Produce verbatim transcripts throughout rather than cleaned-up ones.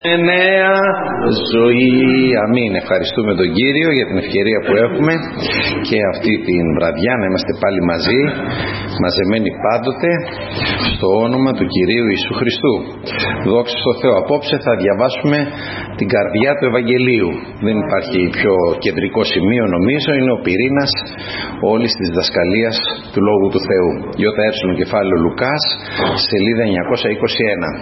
Νέα ζωή, αμήν. Ευχαριστούμε τον Κύριο για την ευκαιρία που έχουμε και αυτή την βραδιά να είμαστε πάλι μαζί, μαζεμένοι πάντοτε στο όνομα του Κυρίου Ιησού Χριστού. Δόξα τω Θεώ. Απόψε θα διαβάσουμε την καρδιά του Ευαγγελίου. Δεν υπάρχει πιο κεντρικό σημείο, νομίζω, είναι ο πυρήνας όλης της διδασκαλίας του Λόγου του Θεού. ΙΕ κεφάλαιο Λουκάς, σελίδα εννιακόσια είκοσι ένα.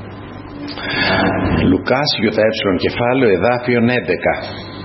Λουκάς, ΙΕ κεφάλαιο, εδάφιον έντεκα.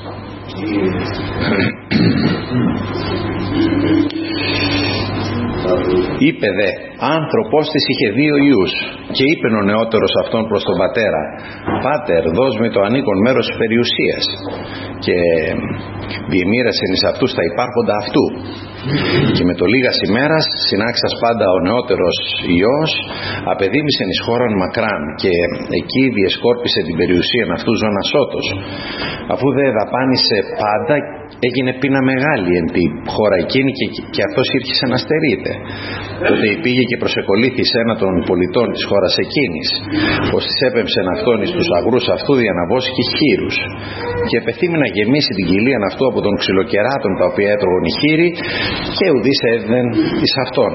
Είπε δε, άνθρωπος της είχε δύο ιούς, και είπεν ο νεότερος αυτόν προς τον πατέρα, «Πάτερ, δώσ' με το ανήκον μέρος της περιουσίας, και διεμοίρασεν εις αυτούς τα υπάρχοντα αυτού. Και με το λίγας ημέρας συνάξας πάντα ο νεότερος ιός απεδίμησεν εις χώραν μακράν, και εκεί διεσκόρπισε την περιουσία αυτού ζωνασότος. Αφού δε δαπάνησε πάντα, έγινε πείνα μεγάλη εν τη χώρα εκείνη, και, και αυτός ήρχισε να στερείται. Τότε πήγε και προσεκολήθη σε ένα των πολιτών της χώρας εκείνης, πως της έπεμψεν αυτόν εις τους αγρούς αυτού διαναβώσει και χείρους, και επεθύμη να γεμίσει την κοιλίαν αυτού από των ξυλοκεράτων τα οποία έτρωγον οι χείροι, και ουδείς έδεν εις αυτόν.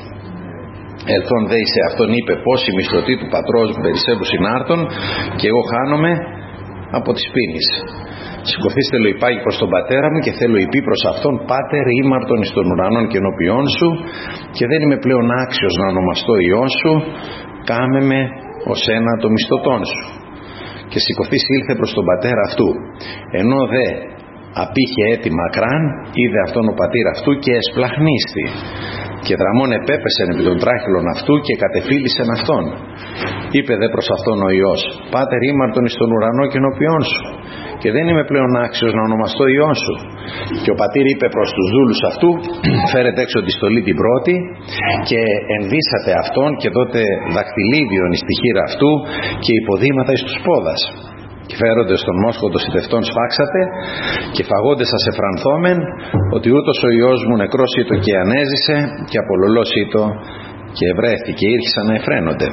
Ελθόν δε εις αυτόν είπε, πως η μισθωτή του πατρός μου περισσεύουν συνάρτων, και εγώ χάνομαι από τις πίνης. Σηκωθείς θέλω υπάγει προς τον πατέρα μου, και θέλω υπή προς αυτόν, Πάτερ ήμαρτον εις των ουρανών και ενώπιόν σου, και δεν είμαι πλέον άξιος να ονομαστώ ιός σου, κάμε με ως ένα το μισθωτόν σου. Και σηκωθείς ήλθε προς τον πατέρα αυτού. Ενώ δε απήχε έτη μακράν, είδε αυτόν ο πατήρ αυτού και εσπλαχνίστη, και δραμών επέπεσεν επί των τράχυλων αυτού και κατεφύλισεν αυτόν. Είπε δε προς αυτόν ο ιός, Πάτερ ήμαρτον εις τον ουρανό και ενώπιόν σου, και δεν είμαι πλέον άξιος να ονομαστώ ιός σου. Και ο πατήρ είπε προς τους δούλους αυτού, φέρετε έξω τη στολή την πρώτη, και ενδύσατε αυτόν, και τότε δακτυλίδιον εις τη χείρα αυτού, και υποδήματα εις τους πόδας. Και φέροντες τον μόσχο των σιτευτών σφάξατε, και φαγόντες σας εφρανθόμεν, ότι ούτως ο ιός μου νεκρός ήτο και ανέζησε, και απολωλός ήτο και ευρέθη, και ήρχισαν να εφραίνονται.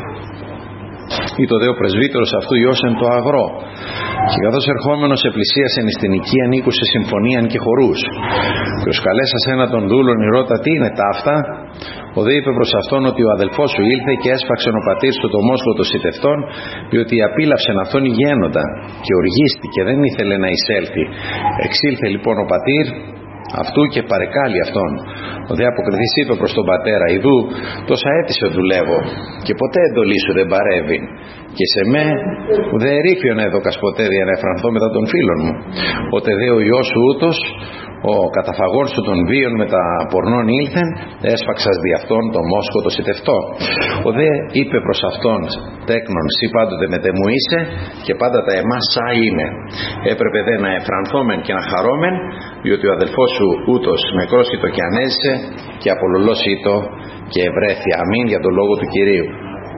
Ήτο δε ο πρεσβύτερος αυτού ιός εν το αγρό, και καθώς ερχόμενος επλησίασεν εις την οικίαν, ήκουσε συμφωνίαν και χορούς. Και ως καλέσας ένα των δούλων ηρώτα, τι είναι ταύτα? Ο δε είπε προς αυτόν, ότι ο αδελφός σου ήλθε και έσφαξεν ο πατήρ του το μόσχο των σιτευτών, διότι απίλαυσεν αυτόν η γένοντα, και οργίστηκε, δεν ήθελε να εισέλθει. Εξήλθε λοιπόν ο πατήρ αυτού και παρεκάλει αυτόν. Ο δε αποκριθής είπε προς τον πατέρα, «Ιδού τόσα έτη σε δουλεύω, και ποτέ εντολή σου δεν παρεύει, και σε με ουδέ ερήφιον έδωκας ποτέ δια να εφρανθώ μετά των φίλων μου. Ότε δε ο ιός σου ούτως, ο καταφαγών σου των βίων με τα πορνών ήλθεν, έσφαξας δι' αυτόν το μόσχο το σιτευτό». Ο δε είπε προς αυτόν, «Τέκνον, σύ πάντοτε μετεμού είσαι, και πάντα τα εμάς σα είναι. Έπρεπε δε να εφρανθόμεν και να χαρόμεν, διότι ο αδελφός σου ούτως νεκρός ήτο και ανέζησε, και απολωλός ήτο και ευρέθη». Αμήν για τον λόγο του Κυρίου.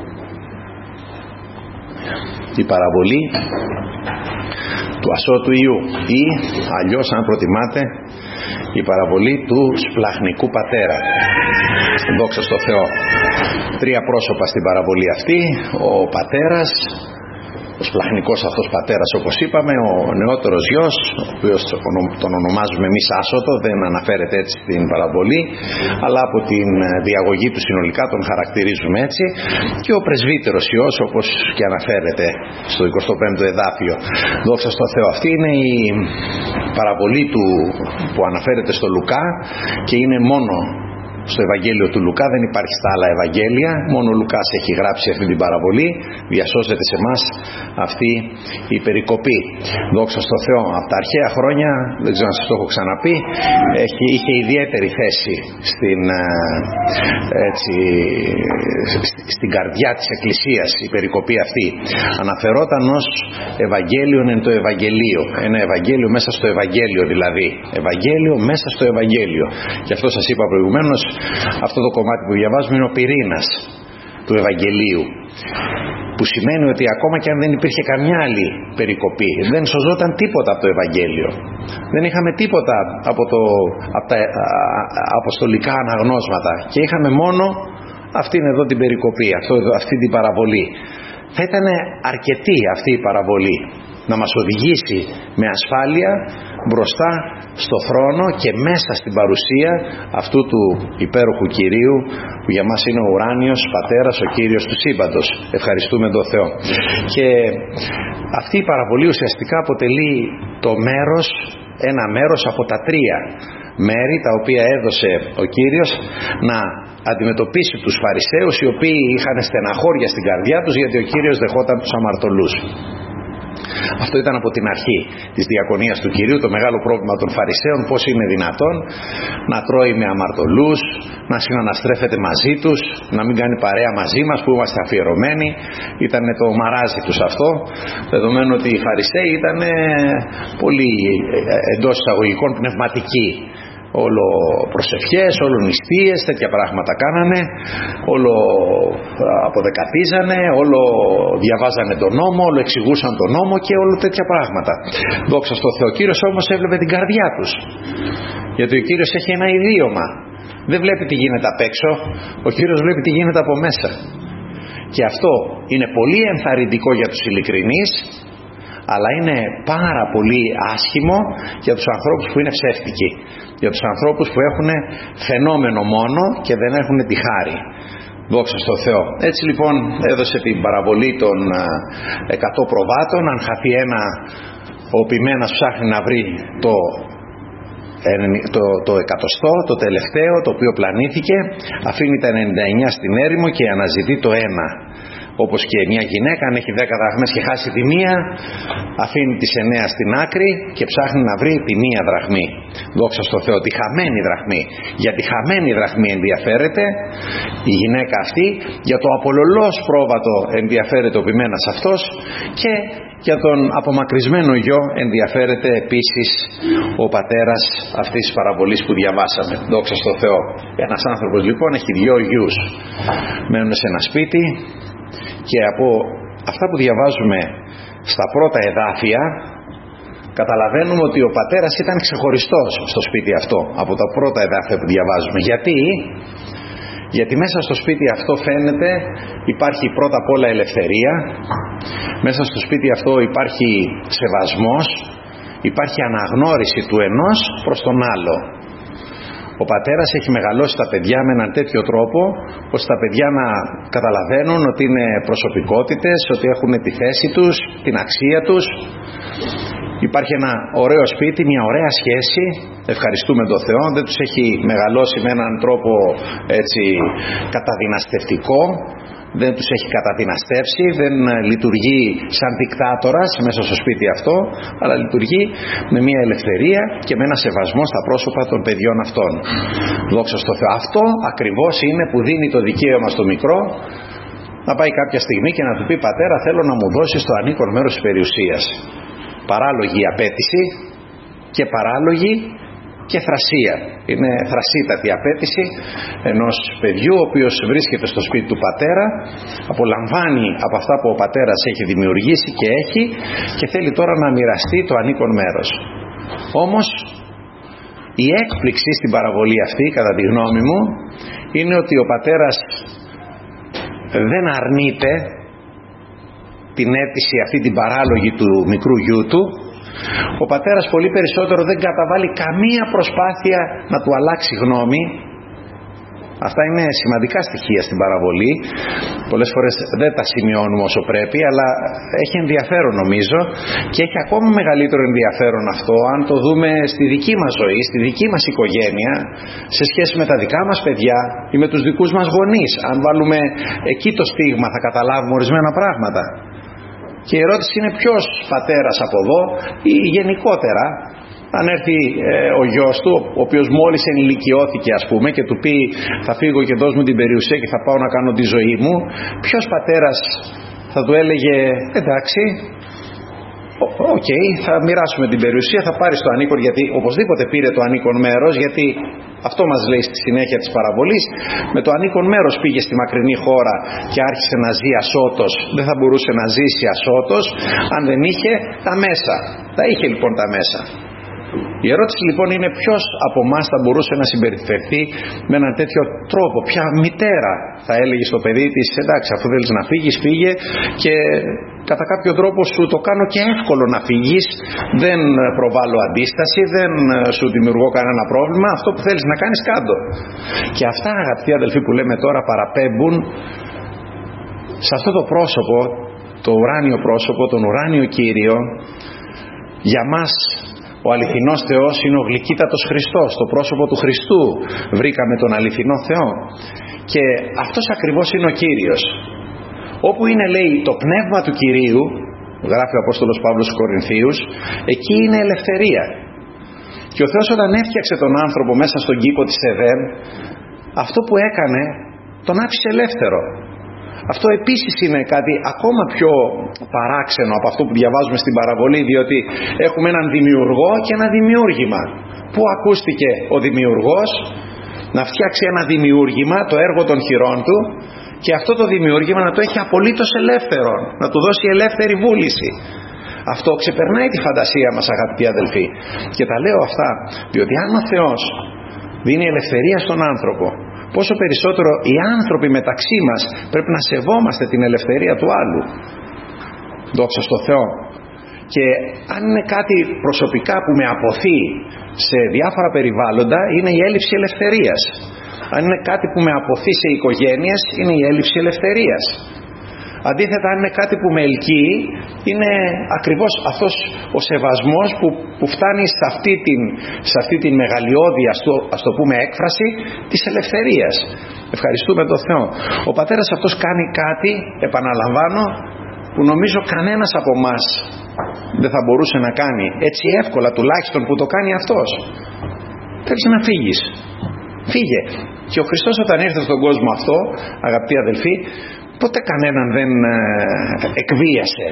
Η παραβολή του ασώτου ιού, ή αλλιώς, αν προτιμάτε, η παραβολή του σπλαχνικού πατέρα. Δόξα στο Θεό. Τρία πρόσωπα στην παραβολή αυτή: ο πατέρας, ο σπλαχνικός αυτός πατέρας, όπως είπαμε, ο νεότερος γιος, ο οποίος τον ονομάζουμε εμείς άσωτο, δεν αναφέρεται έτσι στην παραβολή, αλλά από την διαγωγή του συνολικά τον χαρακτηρίζουμε έτσι, και ο πρεσβύτερος ιός, όπως και αναφέρεται στο εικοστό πέμπτο εδάφιο. Δόξα στο Θεό. Αυτή είναι η παραβολή του που αναφέρεται στο Λουκά, και είναι μόνο στο Ευαγγέλιο του Λουκά, δεν υπάρχει στα άλλα Ευαγγέλια, μόνο ο Λουκάς έχει γράψει αυτή την παραβολή, διασώζεται σε εμάς αυτή η περικοπή. Δόξα στο Θεό. Από τα αρχαία χρόνια, δεν ξέρω αν σας το έχω ξαναπεί, έχει, είχε ιδιαίτερη θέση στην, έτσι, στην καρδιά της Εκκλησίας η περικοπή αυτή. Αναφερόταν ως Ευαγγέλιον εν το Ευαγγελίο, ένα Ευαγγέλιο μέσα στο Ευαγγέλιο, δηλαδή Ευαγγέλιο μέσα στο Ευαγγέλιο. Και αυτό σας είπα προηγουμένως, αυτό το κομμάτι που διαβάζουμε είναι ο πυρήνας του Ευαγγελίου, που σημαίνει ότι ακόμα και αν δεν υπήρχε καμιά άλλη περικοπή, δεν σωζόταν τίποτα από το Ευαγγέλιο, δεν είχαμε τίποτα από, το, από τα αποστολικά αναγνώσματα, και είχαμε μόνο αυτήν εδώ την περικοπή, αυτό, αυτή την παραβολή. θα ήταν αρκετή αυτή η παραβολή να μας οδηγήσει με ασφάλεια μπροστά στο θρόνο και μέσα στην παρουσία αυτού του υπέροχου Κυρίου που για μας είναι ο ουράνιος Πατέρας, ο Κύριος του σύμπαντος. Ευχαριστούμε τον Θεό. Και αυτή η παραβολή ουσιαστικά αποτελεί το μέρος, ένα μέρος από τα τρία μέρη τα οποία έδωσε ο Κύριος να αντιμετωπίσει τους Φαρισαίους, οι οποίοι είχαν στεναχώρια στην καρδιά τους γιατί ο Κύριος δεχόταν τους αμαρτωλούς. Αυτό ήταν από την αρχή της διακονίας του Κυρίου, το μεγάλο πρόβλημα των Φαρισαίων, πώς είναι δυνατόν να τρώει με αμαρτωλούς, να συναναστρέφεται μαζί τους, να μην κάνει παρέα μαζί μας που είμαστε αφιερωμένοι. Ήταν το μαράζι τους αυτό, δεδομένου ότι οι Φαρισαίοι ήταν πολύ εντός εισαγωγικών πνευματικοί. Όλο προσευχές, όλο νηστείες, τέτοια πράγματα κάνανε, όλο αποδεκατίζανε, όλο διαβάζανε τον νόμο, όλο εξηγούσαν τον νόμο και όλο τέτοια πράγματα. Δόξα στο Θεό. Ο Κύριος όμως έβλεπε την καρδιά τους, γιατί ο Κύριος έχει ένα ιδίωμα. Δεν βλέπει τι γίνεται απ' έξω, ο Κύριος βλέπει τι γίνεται από μέσα. Και αυτό είναι πολύ ενθαρρυντικό για τους ειλικρινείς, αλλά είναι πάρα πολύ άσχημο για τους ανθρώπους που είναι ψεύτικοι, για τους ανθρώπους που έχουν φαινόμενο μόνο και δεν έχουν τη χάρη. Δόξα στο Θεό. Έτσι λοιπόν έδωσε την παραβολή των εκατό προβάτων. Αν χαθεί ένα, ο ποιμένας ψάχνει να βρει το, το, το εκατοστό, το τελευταίο, το οποίο πλανήθηκε, αφήνει τα ενενήντα εννιά στην έρημο και αναζητεί το ένα. Όπως και μια γυναίκα, αν έχει δέκα δραχμές και χάσει τη μία, αφήνει τις εννέα στην άκρη και ψάχνει να βρει τη μία δραχμή. Δόξα στο Θεό, τη χαμένη δραχμή. Για τη χαμένη δραχμή ενδιαφέρεται η γυναίκα αυτή, για το απολωλώς πρόβατο ενδιαφέρεται ο ποιμένας αυτός και για τον απομακρυσμένο γιο ενδιαφέρεται επίσης ο πατέρας αυτής της παραβολής που διαβάσαμε. Δόξα στο Θεό. Ένας άνθρωπος λοιπόν έχει δυο γιους, μένουν σε ένα σπίτι. Και από αυτά που διαβάζουμε στα πρώτα εδάφια καταλαβαίνουμε ότι ο πατέρας ήταν ξεχωριστός στο σπίτι αυτό, από τα πρώτα εδάφια που διαβάζουμε. Γιατί? Γιατί μέσα στο σπίτι αυτό φαίνεται υπάρχει πρώτα απ' όλα ελευθερία, μέσα στο σπίτι αυτό υπάρχει σεβασμός, υπάρχει αναγνώριση του ενός προς τον άλλο. Ο πατέρας έχει μεγαλώσει τα παιδιά με έναν τέτοιο τρόπο ώστε τα παιδιά να καταλαβαίνουν ότι είναι προσωπικότητες, ότι έχουν τη θέση τους, την αξία τους. Υπάρχει ένα ωραίο σπίτι, μια ωραία σχέση, ευχαριστούμε τον Θεό, δεν τους έχει μεγαλώσει με έναν τρόπο έτσι καταδυναστευτικό, δεν τους έχει καταδυναστεύσει, δεν λειτουργεί σαν δικτάτορας μέσα στο σπίτι αυτό, αλλά λειτουργεί με μια ελευθερία και με ένα σεβασμό στα πρόσωπα των παιδιών αυτών. Δόξα στο Θεό. Αυτό ακριβώς είναι που δίνει το δικαίωμα στο μικρό να πάει κάποια στιγμή και να του πει: πατέρα, θέλω να μου δώσεις το ανήκον μέρος της περιουσίας. Παράλογη απέτηση και παράλογη και θρασία. Είναι θρασίτατη απέτηση ενός παιδιού ο οποίος βρίσκεται στο σπίτι του πατέρα, απολαμβάνει από αυτά που ο πατέρας έχει δημιουργήσει και έχει και θέλει τώρα να μοιραστεί το ανήκον μέρος. Όμως η έκπληξη στην παραβολή αυτή, κατά τη γνώμη μου, είναι ότι ο πατέρας δεν αρνείται την αίτηση αυτή την παράλογη του μικρού γιού του. Ο πατέρας πολύ περισσότερο δεν καταβάλει καμία προσπάθεια να του αλλάξει γνώμη. Αυτά είναι σημαντικά στοιχεία στην παραβολή. Πολλές φορές δεν τα σημειώνουμε όσο πρέπει, αλλά έχει ενδιαφέρον νομίζω, και έχει ακόμα μεγαλύτερο ενδιαφέρον αυτό αν το δούμε στη δική μας ζωή, στη δική μας οικογένεια, σε σχέση με τα δικά μας παιδιά ή με τους δικούς μας γονείς. Αν βάλουμε εκεί το στίγμα θα καταλάβουμε ορισμένα πράγματα. Και η ερώτηση είναι ποιος πατέρας από εδώ ή γενικότερα, αν έρθει ε, ο γιος του, ο οποίος μόλις ενηλικιώθηκε ας πούμε και του πει θα φύγω και δώσ' μου την περιουσία και θα πάω να κάνω τη ζωή μου, ποιος πατέρας θα του έλεγε εντάξει, οκ, okay, θα μοιράσουμε την περιουσία, θα πάρεις το ανήκον, γιατί οπωσδήποτε πήρε το ανήκον μέρος, γιατί αυτό μας λέει στη συνέχεια της παραβολής, με το ανήκον μέρος πήγε στη μακρινή χώρα και άρχισε να ζει ασώτος. Δεν θα μπορούσε να ζήσει ασώτος αν δεν είχε τα μέσα. Τα είχε λοιπόν τα μέσα. Η ερώτηση λοιπόν είναι ποιος από εμάς θα μπορούσε να συμπεριφερθεί με έναν τέτοιο τρόπο. Ποια μητέρα θα έλεγε στο παιδί της, εντάξει, αφού θέλεις να φύγεις, φύγε και κατά κάποιο τρόπο σου το κάνω και εύκολο να φύγεις, δεν προβάλλω αντίσταση, δεν σου δημιουργώ κανένα πρόβλημα, αυτό που θέλεις να κάνεις κάντο. Και αυτά, αγαπητοί αδελφοί, που λέμε τώρα παραπέμπουν σε αυτό το πρόσωπο, το ουράνιο πρόσωπο, τον ουράνιο Κύριο. Για μας ο αληθινός Θεός είναι ο γλυκύτατος Χριστός, το πρόσωπο του Χριστού βρήκαμε τον αληθινό Θεό, και αυτός ακριβώς είναι ο Κύριος. Όπου είναι, λέει, το πνεύμα του Κυρίου, γράφει ο Απόστολος Παύλος στους Κορινθίους, εκεί είναι ελευθερία. Και ο Θεός όταν έφτιαξε τον άνθρωπο μέσα στον κήπο της Εδέμ, αυτό που έκανε τον άφησε ελεύθερο. Αυτό επίσης είναι κάτι ακόμα πιο παράξενο από αυτό που διαβάζουμε στην παραβολή, διότι έχουμε έναν δημιουργό και ένα δημιούργημα. Πού ακούστηκε ο δημιουργός να φτιάξει ένα δημιούργημα, το έργο των χειρών του, και αυτό το δημιούργημα να το έχει απολύτως ελεύθερο, να του δώσει ελεύθερη βούληση. Αυτό ξεπερνάει τη φαντασία μας, αγαπητοί αδελφοί. Και τα λέω αυτά διότι αν ο Θεός δίνει ελευθερία στον άνθρωπο, πόσο περισσότερο οι άνθρωποι μεταξύ μας πρέπει να σεβόμαστε την ελευθερία του άλλου. Δόξα στο Θεό. Και αν είναι κάτι προσωπικά που με αποθεί σε διάφορα περιβάλλοντα, είναι η έλλειψη ελευθερίας. Αν είναι κάτι που με αποθεί σε οικογένειες, είναι η έλλειψη ελευθερίας. Αντίθετα, αν είναι κάτι που με ελκύει, είναι ακριβώς αυτός ο σεβασμός που, που φτάνει σε αυτή την, σε αυτή την μεγαλειώδη, ας το, ας το πούμε, έκφραση της ελευθερίας. Ευχαριστούμε τον Θεό. Ο πατέρας αυτός κάνει κάτι, επαναλαμβάνω, που νομίζω κανένας από εμάς δεν θα μπορούσε να κάνει έτσι εύκολα, τουλάχιστον που το κάνει αυτός. Θέλεις να φύγεις, φύγε. Και ο Χριστός όταν ήρθε στον κόσμο αυτό, αγαπητοί αδελφοί, ποτέ κανέναν δεν εκβίασε,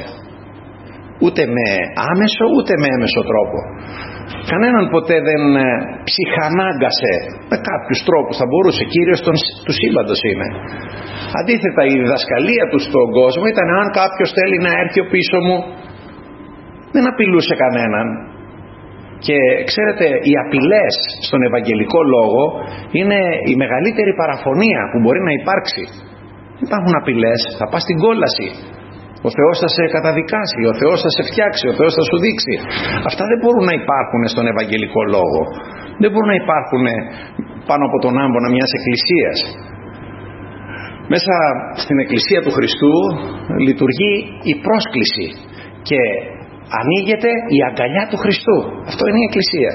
ούτε με άμεσο ούτε με έμεσο τρόπο. Κανέναν ποτέ δεν ψυχανάγκασε με κάποιους τρόπους. Θα μπορούσε, Κύριος των, του σύμπαντος είναι. Αντίθετα, η διδασκαλία του στον κόσμο ήταν, αν κάποιος θέλει να έρθει πίσω μου, δεν απειλούσε κανέναν. Και ξέρετε, οι απειλές στον Ευαγγελικό Λόγο είναι η μεγαλύτερη παραφωνία που μπορεί να υπάρξει. Υπάρχουν απειλές, θα πας στην κόλαση, ο Θεός θα σε καταδικάσει, ο Θεός θα σε φτιάξει, ο Θεός θα σου δείξει. Αυτά δεν μπορούν να υπάρχουν στον Ευαγγελικό Λόγο. Δεν μπορούν να υπάρχουν πάνω από τον άμβονα μιας εκκλησίας. Μέσα στην εκκλησία του Χριστού λειτουργεί η πρόσκληση και ανοίγεται η αγκαλιά του Χριστού. Αυτό είναι η εκκλησία.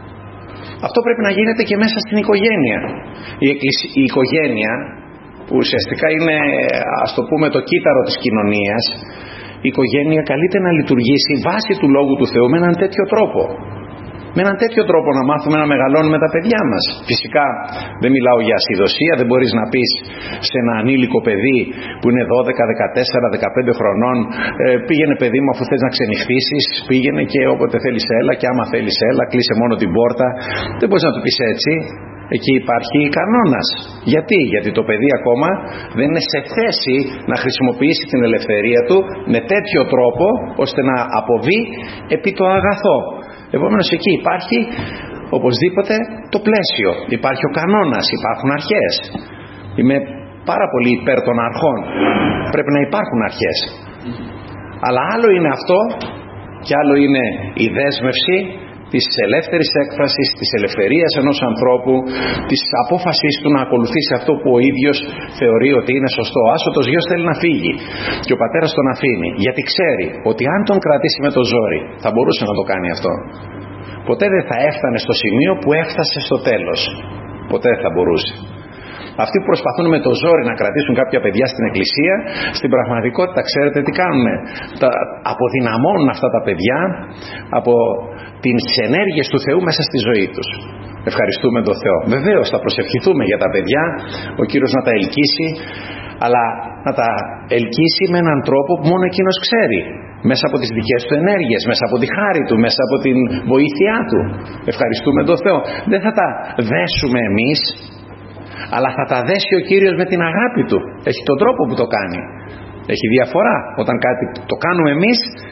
Αυτό πρέπει να γίνεται και μέσα στην οικογένεια. Η, εκκλησία, η οικογένεια, που ουσιαστικά είναι, ας το πούμε, το κύτταρο της κοινωνίας, η οικογένεια καλείται να λειτουργήσει βάσει του Λόγου του Θεού με έναν τέτοιο τρόπο. Με έναν τέτοιο τρόπο να μάθουμε να μεγαλώνουμε τα παιδιά μας. Φυσικά δεν μιλάω για ασυδοσία, δεν μπορείς να πεις σε ένα ανήλικο παιδί που είναι δώδεκα, δεκατέσσερα, δεκαπέντε χρονών, ε, πήγαινε παιδί μου, αφού θες να ξενυχτήσεις, πήγαινε και όποτε θέλεις έλα, και άμα θέλεις έλα, κλείσε μόνο την πόρτα. Δεν μπορείς να του πεις έτσι. Εκεί υπάρχει κανόνας. Γιατί? Γιατί το παιδί ακόμα δεν είναι σε θέση να χρησιμοποιήσει την ελευθερία του με τέτοιο τρόπο ώστε να αποβεί επί το αγαθό. Επομένως εκεί υπάρχει οπωσδήποτε το πλαίσιο, υπάρχει ο κανόνας, υπάρχουν αρχές. Είμαι πάρα πολύ υπέρ των αρχών. Πρέπει να υπάρχουν αρχές. Αλλά άλλο είναι αυτό και άλλο είναι η δέσμευση της ελεύθερης έκφρασης, της ελευθερίας ενός ανθρώπου, της απόφασης του να ακολουθήσει αυτό που ο ίδιος θεωρεί ότι είναι σωστό. Άσωτος γιος θέλει να φύγει και ο πατέρας τον αφήνει, γιατί ξέρει ότι αν τον κρατήσει με το ζόρι θα μπορούσε να το κάνει αυτό. Ποτέ δεν θα έφτανε στο σημείο που έφτασε στο τέλος. Ποτέ δεν θα μπορούσε. Αυτοί που προσπαθούν με το ζόρι να κρατήσουν κάποια παιδιά στην εκκλησία, στην πραγματικότητα ξέρετε τι κάνουν? Τα αποδυναμώνουν αυτά τα παιδιά από τις ενέργειες του Θεού μέσα στη ζωή τους. Ευχαριστούμε τον Θεό. Βεβαίως θα προσευχηθούμε για τα παιδιά, ο Κύριος να τα ελκύσει, αλλά να τα ελκύσει με έναν τρόπο που μόνο εκείνος ξέρει. Μέσα από τις δικές του ενέργειες, μέσα από τη χάρη του, μέσα από την βοήθειά του. Ευχαριστούμε τον Θεό. Δεν θα τα δέσουμε εμείς, αλλά θα τα δέσει ο Κύριος με την αγάπη του. Έχει τον τρόπο που το κάνει. Έχει διαφορά όταν κάτι το κάνουμε εμείς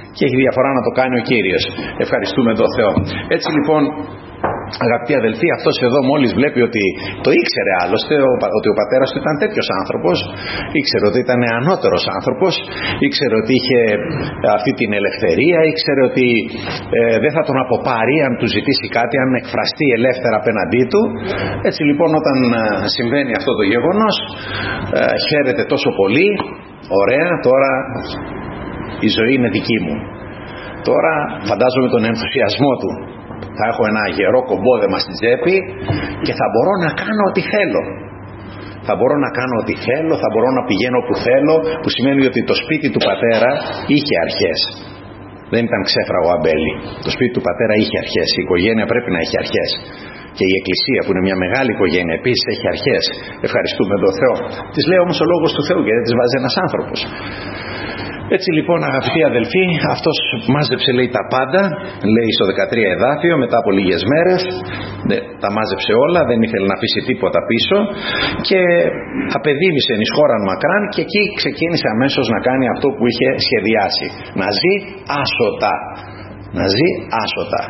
και έχει διαφορά να το κάνει ο Κύριος. Ευχαριστούμε τον Θεό. Έτσι λοιπόν, αγαπητοί αδελφοί, αυτός εδώ μόλις βλέπει ότι το ήξερε άλλωστε ότι ο πατέρας του ήταν τέτοιος άνθρωπος, ήξερε ότι ήταν ανώτερος άνθρωπος, ήξερε ότι είχε αυτή την ελευθερία, ήξερε ότι ε, δεν θα τον αποπάρει αν του ζητήσει κάτι, αν εκφραστεί ελεύθερα απέναντί του. Έτσι λοιπόν, όταν ε, συμβαίνει αυτό το γεγονός, ε, χαίρεται τόσο πολύ, ωραία, τώρα η ζωή είναι δική μου. Τώρα φαντάζομαι τον ενθουσιασμό του. Θα έχω ένα γερό κομπόδεμα στην τσέπη και θα μπορώ να κάνω ό,τι θέλω. Θα μπορώ να κάνω ό,τι θέλω, θα μπορώ να πηγαίνω όπου θέλω, που σημαίνει ότι το σπίτι του πατέρα είχε αρχές. Δεν ήταν ξέφραγο αμπέλι. Το σπίτι του πατέρα είχε αρχές. Η οικογένεια πρέπει να έχει αρχές. Και η Εκκλησία, που είναι μια μεγάλη οικογένεια, επίσης έχει αρχές. Ευχαριστούμε τον Θεό. Τις λέει όμως ο λόγος του Θεού, γιατί δεν τις βάζει ένας άνθρωπος. Έτσι λοιπόν, αγαπητοί αδελφοί, αυτός μάζεψε, λέει, τα πάντα, λέει στο δεκατρία εδάφιο, μετά από λίγες μέρες τα μάζεψε όλα, δεν ήθελε να αφήσει τίποτα πίσω και απεδίμησε εις χώραν μακράν, και εκεί ξεκίνησε αμέσως να κάνει αυτό που είχε σχεδιάσει, να ζει άσωτα, να ζει άσωτα.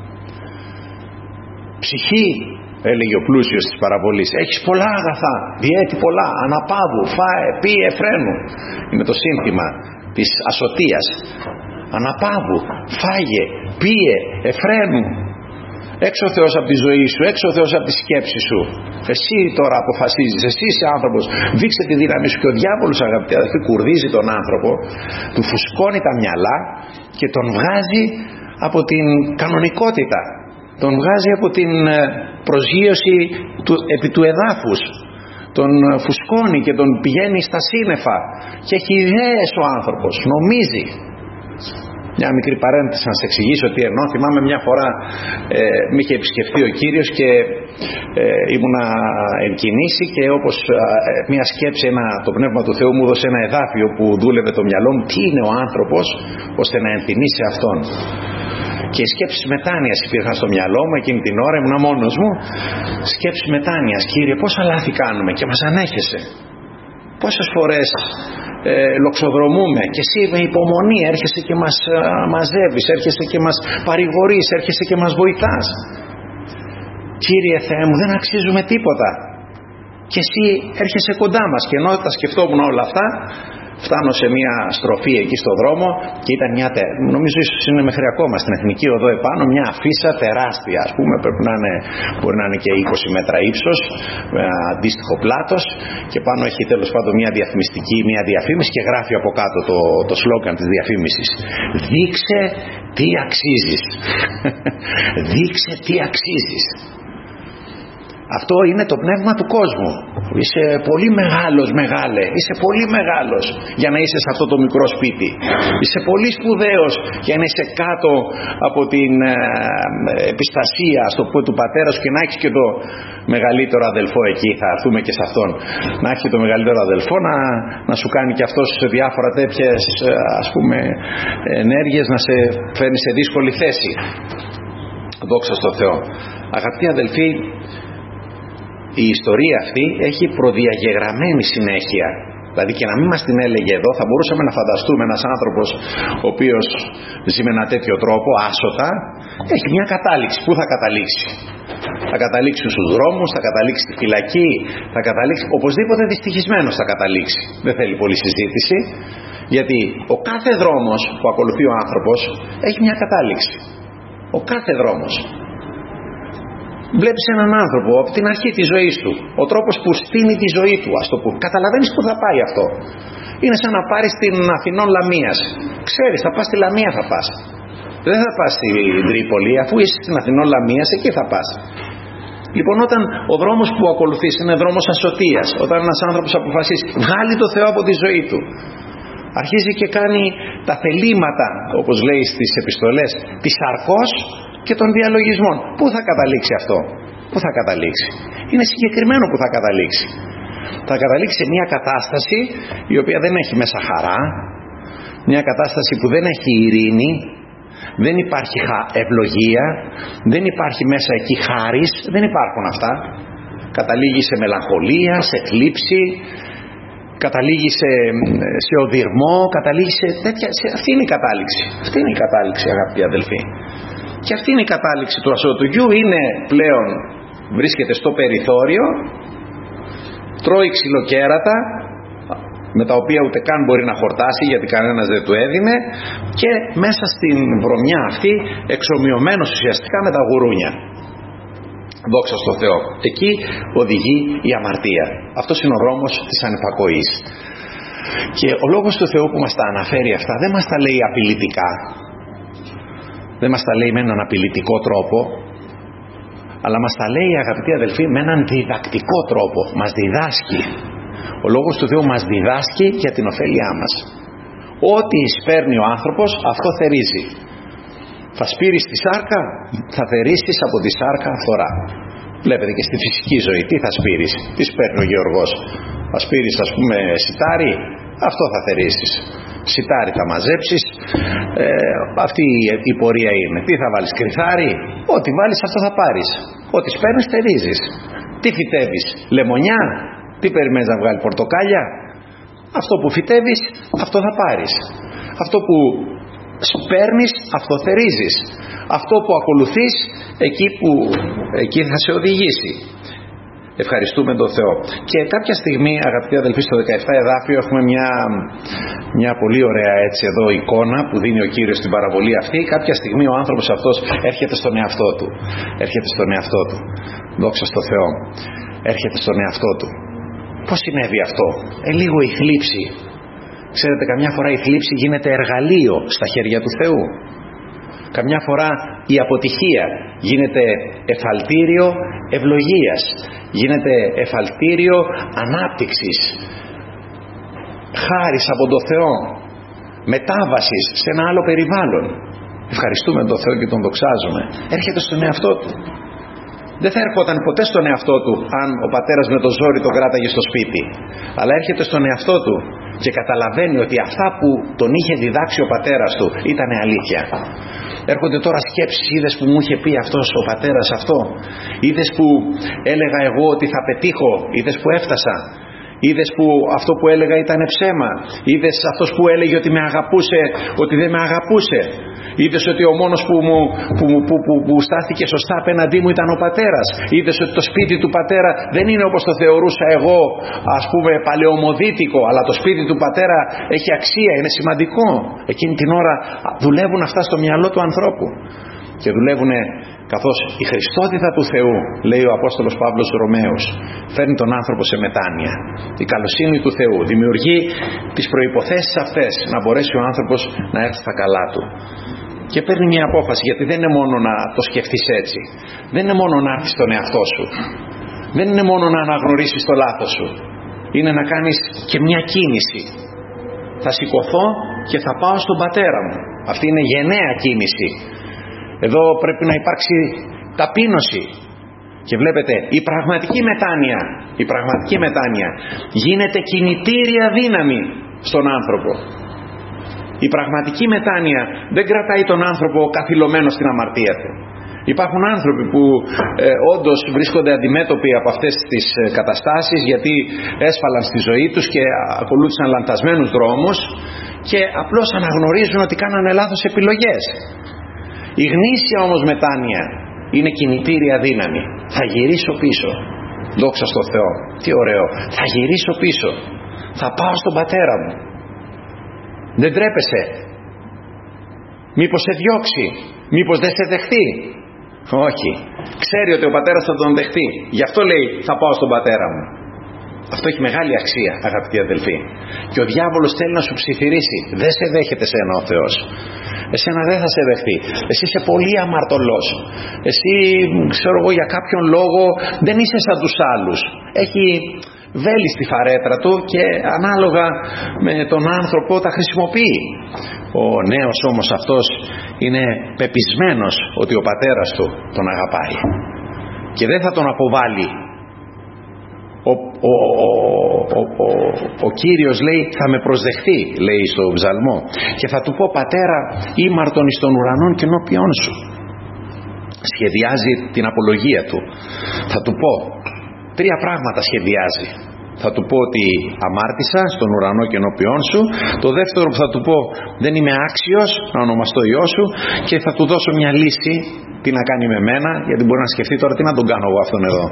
Ψυχή, έλεγε ο πλούσιος της παραβολής, έχεις πολλά αγαθά, διέτη πολλά, αναπαύου, φάε, πίε, φρένου. Είναι το σύνθημα της ασωτείας. Αναπαύου, φάγε, πίε, εφραίνου. Έξω ο Θεός από τη ζωή σου, έξω ο Θεός από τη σκέψη σου. Εσύ τώρα αποφασίζεις, εσύ είσαι άνθρωπος. Δείξε τη δύναμη σου. Και ο διάβολος, αγαπητοί αδελφοί, κουρδίζει τον άνθρωπο, του φουσκώνει τα μυαλά και τον βγάζει από την κανονικότητα. Τον βγάζει από την προσγείωση του, επί του εδάφους. Τον φουσκώνει και τον πηγαίνει στα σύννεφα και έχει ιδέες ο άνθρωπος, νομίζει. Μια μικρή παρένθεση να σας εξηγήσω τι εννοώ. Θυμάμαι μια φορά ε, με είχε επισκεφθεί ο Κύριος και ε, ήμουνα εν κινήσει, και όπως ε, μια σκέψη, ένα, το Πνεύμα του Θεού μου έδωσε ένα εδάφιο που δούλευε το μυαλό μου, τι είναι ο άνθρωπος ώστε να ενθυμίσει αυτόν. Και σκέψεις μετάνοιας υπήρχαν στο μυαλό μου εκείνη την ώρα, ήμουν μόνος μου. Σκέψεις μετάνοιας, Κύριε, πόσα λάθη κάνουμε και μας ανέχεσαι. Πόσες φορές ε, λοξοδρομούμε και εσύ με υπομονή έρχεσαι και μας ε, μαζεύεις, έρχεσαι και μας παρηγορείς, έρχεσαι και μας βοηθάς. Κύριε Θεέ μου, δεν αξίζουμε τίποτα και εσύ έρχεσαι κοντά μας. Και ενώ τα σκεφτόμουν όλα αυτά, φτάνω σε μια στροφή εκεί στο δρόμο και ήταν μια, νομίζω ίσως είναι μέχρι ακόμα στην Εθνική Οδό επάνω, μια αφίσα τεράστια, ας πούμε, πρέπει να είναι, μπορεί να είναι και είκοσι μέτρα ύψος, με αντίστοιχο πλάτος, και πάνω έχει τέλος πάντων μια διαφημιστική, μια διαφήμιση, και γράφει από κάτω το, το σλόγγαν της διαφήμισης: δείξε τι αξίζεις. Δείξε τι αξίζεις. Αυτό είναι το πνεύμα του κόσμου. Είσαι πολύ μεγάλος, μεγάλε. Είσαι πολύ μεγάλος για να είσαι σε αυτό το μικρό σπίτι. Είσαι πολύ σπουδαίος για να είσαι κάτω από την ε, επιστασία, στο πω, του πατέρα σου, και να έχεις και το μεγαλύτερο αδελφό εκεί. Θα έρθουμε και σε αυτόν. Να έχεις και το μεγαλύτερο αδελφό να, να σου κάνει και αυτός σε διάφορα τέτοιες, ας πούμε, ενέργειες, να σε φέρνει σε δύσκολη θέση. Δόξα στο Θεό. Αγαπητοί αδελφοί, η ιστορία αυτή έχει προδιαγεγραμμένη συνέχεια. Δηλαδή, και να μην μας την έλεγε εδώ, θα μπορούσαμε να φανταστούμε ένας άνθρωπος ο οποίος ζει με ένα τέτοιο τρόπο, άσωτα, έχει μια κατάληξη. Πού θα καταλήξει? Θα καταλήξει στους δρόμους, θα καταλήξει στη φυλακή, θα καταλήξει, οπωσδήποτε δυστυχισμένος θα καταλήξει. Δεν θέλει πολλή συζήτηση, γιατί ο κάθε δρόμος που ακολουθεί ο άνθρωπος έχει μια κατάληξη. Ο κάθε δρόμος. Βλέπεις έναν άνθρωπο από την αρχή της ζωής του, ο τρόπος που στείνει τη ζωή του, ας το πούμε, καταλαβαίνεις που θα πάει αυτό. Είναι σαν να πάρεις την Αθηνών Λαμίας. Ξέρεις, θα πας στη Λαμία, θα πας. Δεν θα πας στην Τρίπολη, αφού είσαι στην Αθηνών Λαμίας, εκεί θα πας. Λοιπόν, όταν ο δρόμος που ακολουθείς είναι δρόμος ασωτείας, όταν ένας άνθρωπος αποφασίσει, βγάλει το Θεό από τη ζωή του, αρχίζει και κάνει τα θελήματα, όπως λέει στις επιστολές, της σαρκός και των διαλογισμών. Πού θα καταλήξει αυτό? Πού θα καταλήξει? Είναι συγκεκριμένο που θα καταλήξει. Θα καταλήξει σε μια κατάσταση η οποία δεν έχει μέσα χαρά, μια κατάσταση που δεν έχει ειρήνη, δεν υπάρχει ευλογία, δεν υπάρχει μέσα εκεί χάρις, δεν υπάρχουν αυτά. Καταλήγει σε μελαγχολία, σε θλίψη, καταλήγει σε, σε οδυρμό, καταλήγει σε τέτοια, σε, αυτή είναι η κατάληξη. Αυτή είναι η κατάληξη, αγαπητοί αδελφοί. Και αυτή είναι η κατάληξη του ασωτουγιού, είναι πλέον, βρίσκεται στο περιθώριο, τρώει ξυλοκέρατα, με τα οποία ούτε καν μπορεί να χορτάσει γιατί κανένας δεν του έδινε, και μέσα στην βρωμιά αυτή εξομοιωμένος ουσιαστικά με τα γουρούνια. Δόξα στο Θεό. Εκεί οδηγεί η αμαρτία. Αυτός είναι ο δρόμος της ανυπακοής. Και ο λόγος του Θεού που μας τα αναφέρει αυτά δεν μας τα λέει απειλητικά, δεν μας τα λέει με έναν απειλητικό τρόπο, αλλά μας τα λέει, αγαπητοί αδελφοί, με έναν διδακτικό τρόπο. Μας διδάσκει. Ο λόγος του Θεού μας διδάσκει για την ωφέλειά μας. Ό,τι εισπέρνει ο άνθρωπος, αυτό θερίζει. Θα σπείρεις τη σάρκα, θα θερίσεις από τη σάρκα φθορά. Βλέπετε και στη φυσική ζωή τι θα σπείρεις, τι σπέρνει ο γεωργός. Θα σπείρεις, ας πούμε, σιτάρι, αυτό θα θερίσεις. Σιτάρι θα μαζέψεις, ε, αυτή η πορεία είναι. Τι θα βάλεις, κρυθάρι, ό,τι βάλεις αυτό θα πάρεις. Ό,τι σπέρνεις θερίζεις. Τι φυτεύεις, λεμονιά, τι περιμένεις να βγάλει, πορτοκάλια. Αυτό που φυτεύεις, αυτό θα πάρεις. Αυτό που σπέρνεις, αυτό θερίζεις. Αυτό που ακολουθείς, εκεί, που, εκεί θα σε οδηγήσει. Ευχαριστούμε τον Θεό. Και κάποια στιγμή, αγαπητοί αδελφοί, στο δεκαεπτά εδάφιο έχουμε μια, μια πολύ ωραία έτσι εδώ εικόνα που δίνει ο Κύριος στην παραβολή αυτή. Κάποια στιγμή ο άνθρωπος αυτός έρχεται στον εαυτό του. Έρχεται στον εαυτό του. Δόξα στο Θεό. Έρχεται στον εαυτό του. Πώς συνέβη αυτό? Ε, λίγο η θλίψη. Ξέρετε, καμιά φορά η θλίψη γίνεται εργαλείο στα χέρια του Θεού. Καμιά φορά η αποτυχία γίνεται εφαλτήριο ευλογίας, γίνεται εφαλτήριο ανάπτυξης, χάρις από τον Θεό, μετάβασης σε ένα άλλο περιβάλλον. Ευχαριστούμε τον Θεό και τον δοξάζουμε. Έρχεται στον εαυτό του. Δεν θα έρχονταν ποτέ στον εαυτό του αν ο πατέρας με το ζόρι τον κράταγε στο σπίτι, αλλά έρχεται στον εαυτό του και καταλαβαίνει ότι αυτά που τον είχε διδάξει ο πατέρας του ήταν αλήθεια. Έρχονται τώρα σκέψεις, είδες που μου είχε πει αυτός ο πατέρας αυτό, είδες που έλεγα εγώ ότι θα πετύχω, είδες που έφτασα, είδες που αυτό που έλεγα ήταν ψέμα, είδες αυτός που έλεγε ότι με αγαπούσε, ότι δεν με αγαπούσε, είδες ότι ο μόνος που, μου, που, που, που, που στάθηκε σωστά απέναντί μου ήταν ο πατέρας, είδες ότι το σπίτι του πατέρα δεν είναι όπως το θεωρούσα εγώ, ας πούμε παλαιομοδίτικο, αλλά το σπίτι του πατέρα έχει αξία, είναι σημαντικό. Εκείνη την ώρα δουλεύουν αυτά στο μυαλό του ανθρώπου και δουλεύουν, καθώς η Χριστότητα του Θεού, λέει ο Απόστολος Παύλος στους Ρωμαίους, φέρνει τον άνθρωπο σε μετάνοια. Η καλοσύνη του Θεού δημιουργεί τις προϋποθέσεις αυτές να μπορέσει ο άνθρωπος να έρθει στα καλά του. Και παίρνει μια απόφαση, γιατί δεν είναι μόνο να το σκεφτείς έτσι, δεν είναι μόνο να έρθεις στον εαυτό σου, δεν είναι μόνο να αναγνωρίσεις το λάθος σου, είναι να κάνεις και μια κίνηση. Θα σηκωθώ και θα πάω στον πατέρα μου. Αυτή είναι γενναία κίνηση. Εδώ πρέπει να υπάρξει ταπείνωση. Και βλέπετε, η πραγματική μετάνοια, η πραγματική μετάνοια γίνεται κινητήρια δύναμη στον άνθρωπο. Η πραγματική μετάνοια δεν κρατάει τον άνθρωπο καθυλωμένο στην αμαρτία του. Υπάρχουν άνθρωποι που ε, όντως βρίσκονται αντιμέτωποι από αυτές τις ε, καταστάσεις, γιατί έσφαλαν στη ζωή τους και ακολούθησαν λανθασμένους δρόμους και απλώς αναγνωρίζουν ότι κάνανε λάθος επιλογές. Η γνήσια όμως μετάνοια είναι κινητήρια δύναμη. Θα γυρίσω πίσω. Δόξα στο Θεό. Τι ωραίο. Θα γυρίσω πίσω. Θα πάω στον πατέρα μου. Δεν τρέπεσαι? Μήπως σε διώξει? Μήπως δεν σε δεχτεί? Όχι. Ξέρει ότι ο πατέρας θα τον δεχτεί. Γι' αυτό λέει θα πάω στον πατέρα μου. Αυτό έχει μεγάλη αξία, αγαπητοί αδελφοί. Και ο διάβολος θέλει να σου ψιθυρίσει. Δεν σε δέχεται σένα ο Θεός. Εσένα δεν θα σε δεχτεί. Εσύ είσαι πολύ αμαρτωλός. Εσύ, ξέρω εγώ, για κάποιον λόγο δεν είσαι σαν τους άλλους. Έχει βέλη στη φαρέτρα του και ανάλογα με τον άνθρωπο τα χρησιμοποιεί. Ο νέος όμως αυτός είναι πεπισμένος ότι ο πατέρας του τον αγαπάει και δεν θα τον αποβάλει. Ο, ο, ο, ο, ο, ο Κύριος λέει θα με προσδεχθεί, λέει στο ψαλμό, και θα του πω πατέρα ήμαρτον εις των ουρανών και ενώπιον σου. Σχεδιάζει την απολογία του. Θα του πω τρία πράγματα, σχεδιάζει. θα του πω ότι αμάρτησα στον ουρανό και ενώπιόν σου. Το δεύτερο που θα του πω, δεν είμαι άξιος να ονομαστώ Υιός σου. Και θα του δώσω μια λύση, τι να κάνει με μένα, γιατί μπορεί να σκεφτεί τώρα τι να τον κάνω εγώ αυτόν εδώ.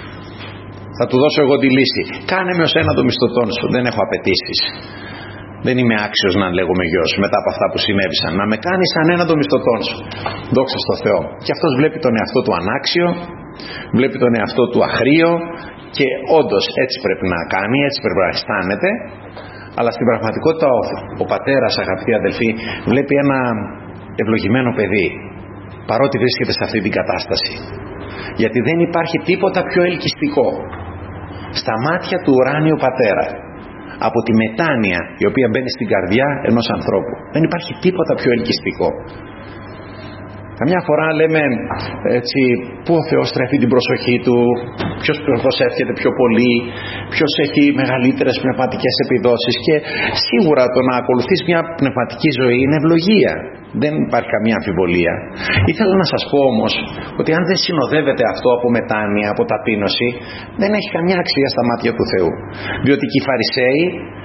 Θα του δώσω εγώ τη λύση. Κάνε με ως ένα των μισθωτών σου, δεν έχω απαιτήσεις. Δεν είμαι άξιος να λέγομαι γιος σου μετά από αυτά που συνέβησαν. Να με κάνεις σαν ένα των μισθωτών σου. Δόξα στο Θεό. Και αυτός βλέπει τον εαυτό του ανάξιο, βλέπει τον εαυτό του αχρίο. Και όντως έτσι πρέπει να κάνει, έτσι πρέπει να αισθάνεται. Αλλά στην πραγματικότητα ο, ο πατέρας, αγαπητοί αδελφοί, βλέπει ένα ευλογημένο παιδί, παρότι βρίσκεται σε αυτή την κατάσταση. Γιατί δεν υπάρχει τίποτα πιο ελκυστικό στα μάτια του ουράνιου πατέρα από τη μετάνοια η οποία μπαίνει στην καρδιά ενός ανθρώπου. Δεν υπάρχει τίποτα πιο ελκυστικό. Καμιά φορά λέμε έτσι, πού ο Θεός τρέφει την προσοχή του, ποιος προσεύχεται πιο πολύ, ποιος έχει μεγαλύτερες πνευματικές επιδόσεις. Και σίγουρα το να ακολουθείς μια πνευματική ζωή είναι ευλογία. Δεν υπάρχει καμία αμφιβολία. Ήθελα να σας πω όμως ότι αν δεν συνοδεύεται αυτό από μετάνοια, από ταπείνωση, δεν έχει καμιά αξία στα μάτια του Θεού. Διότι και οι Φαρισαίοι,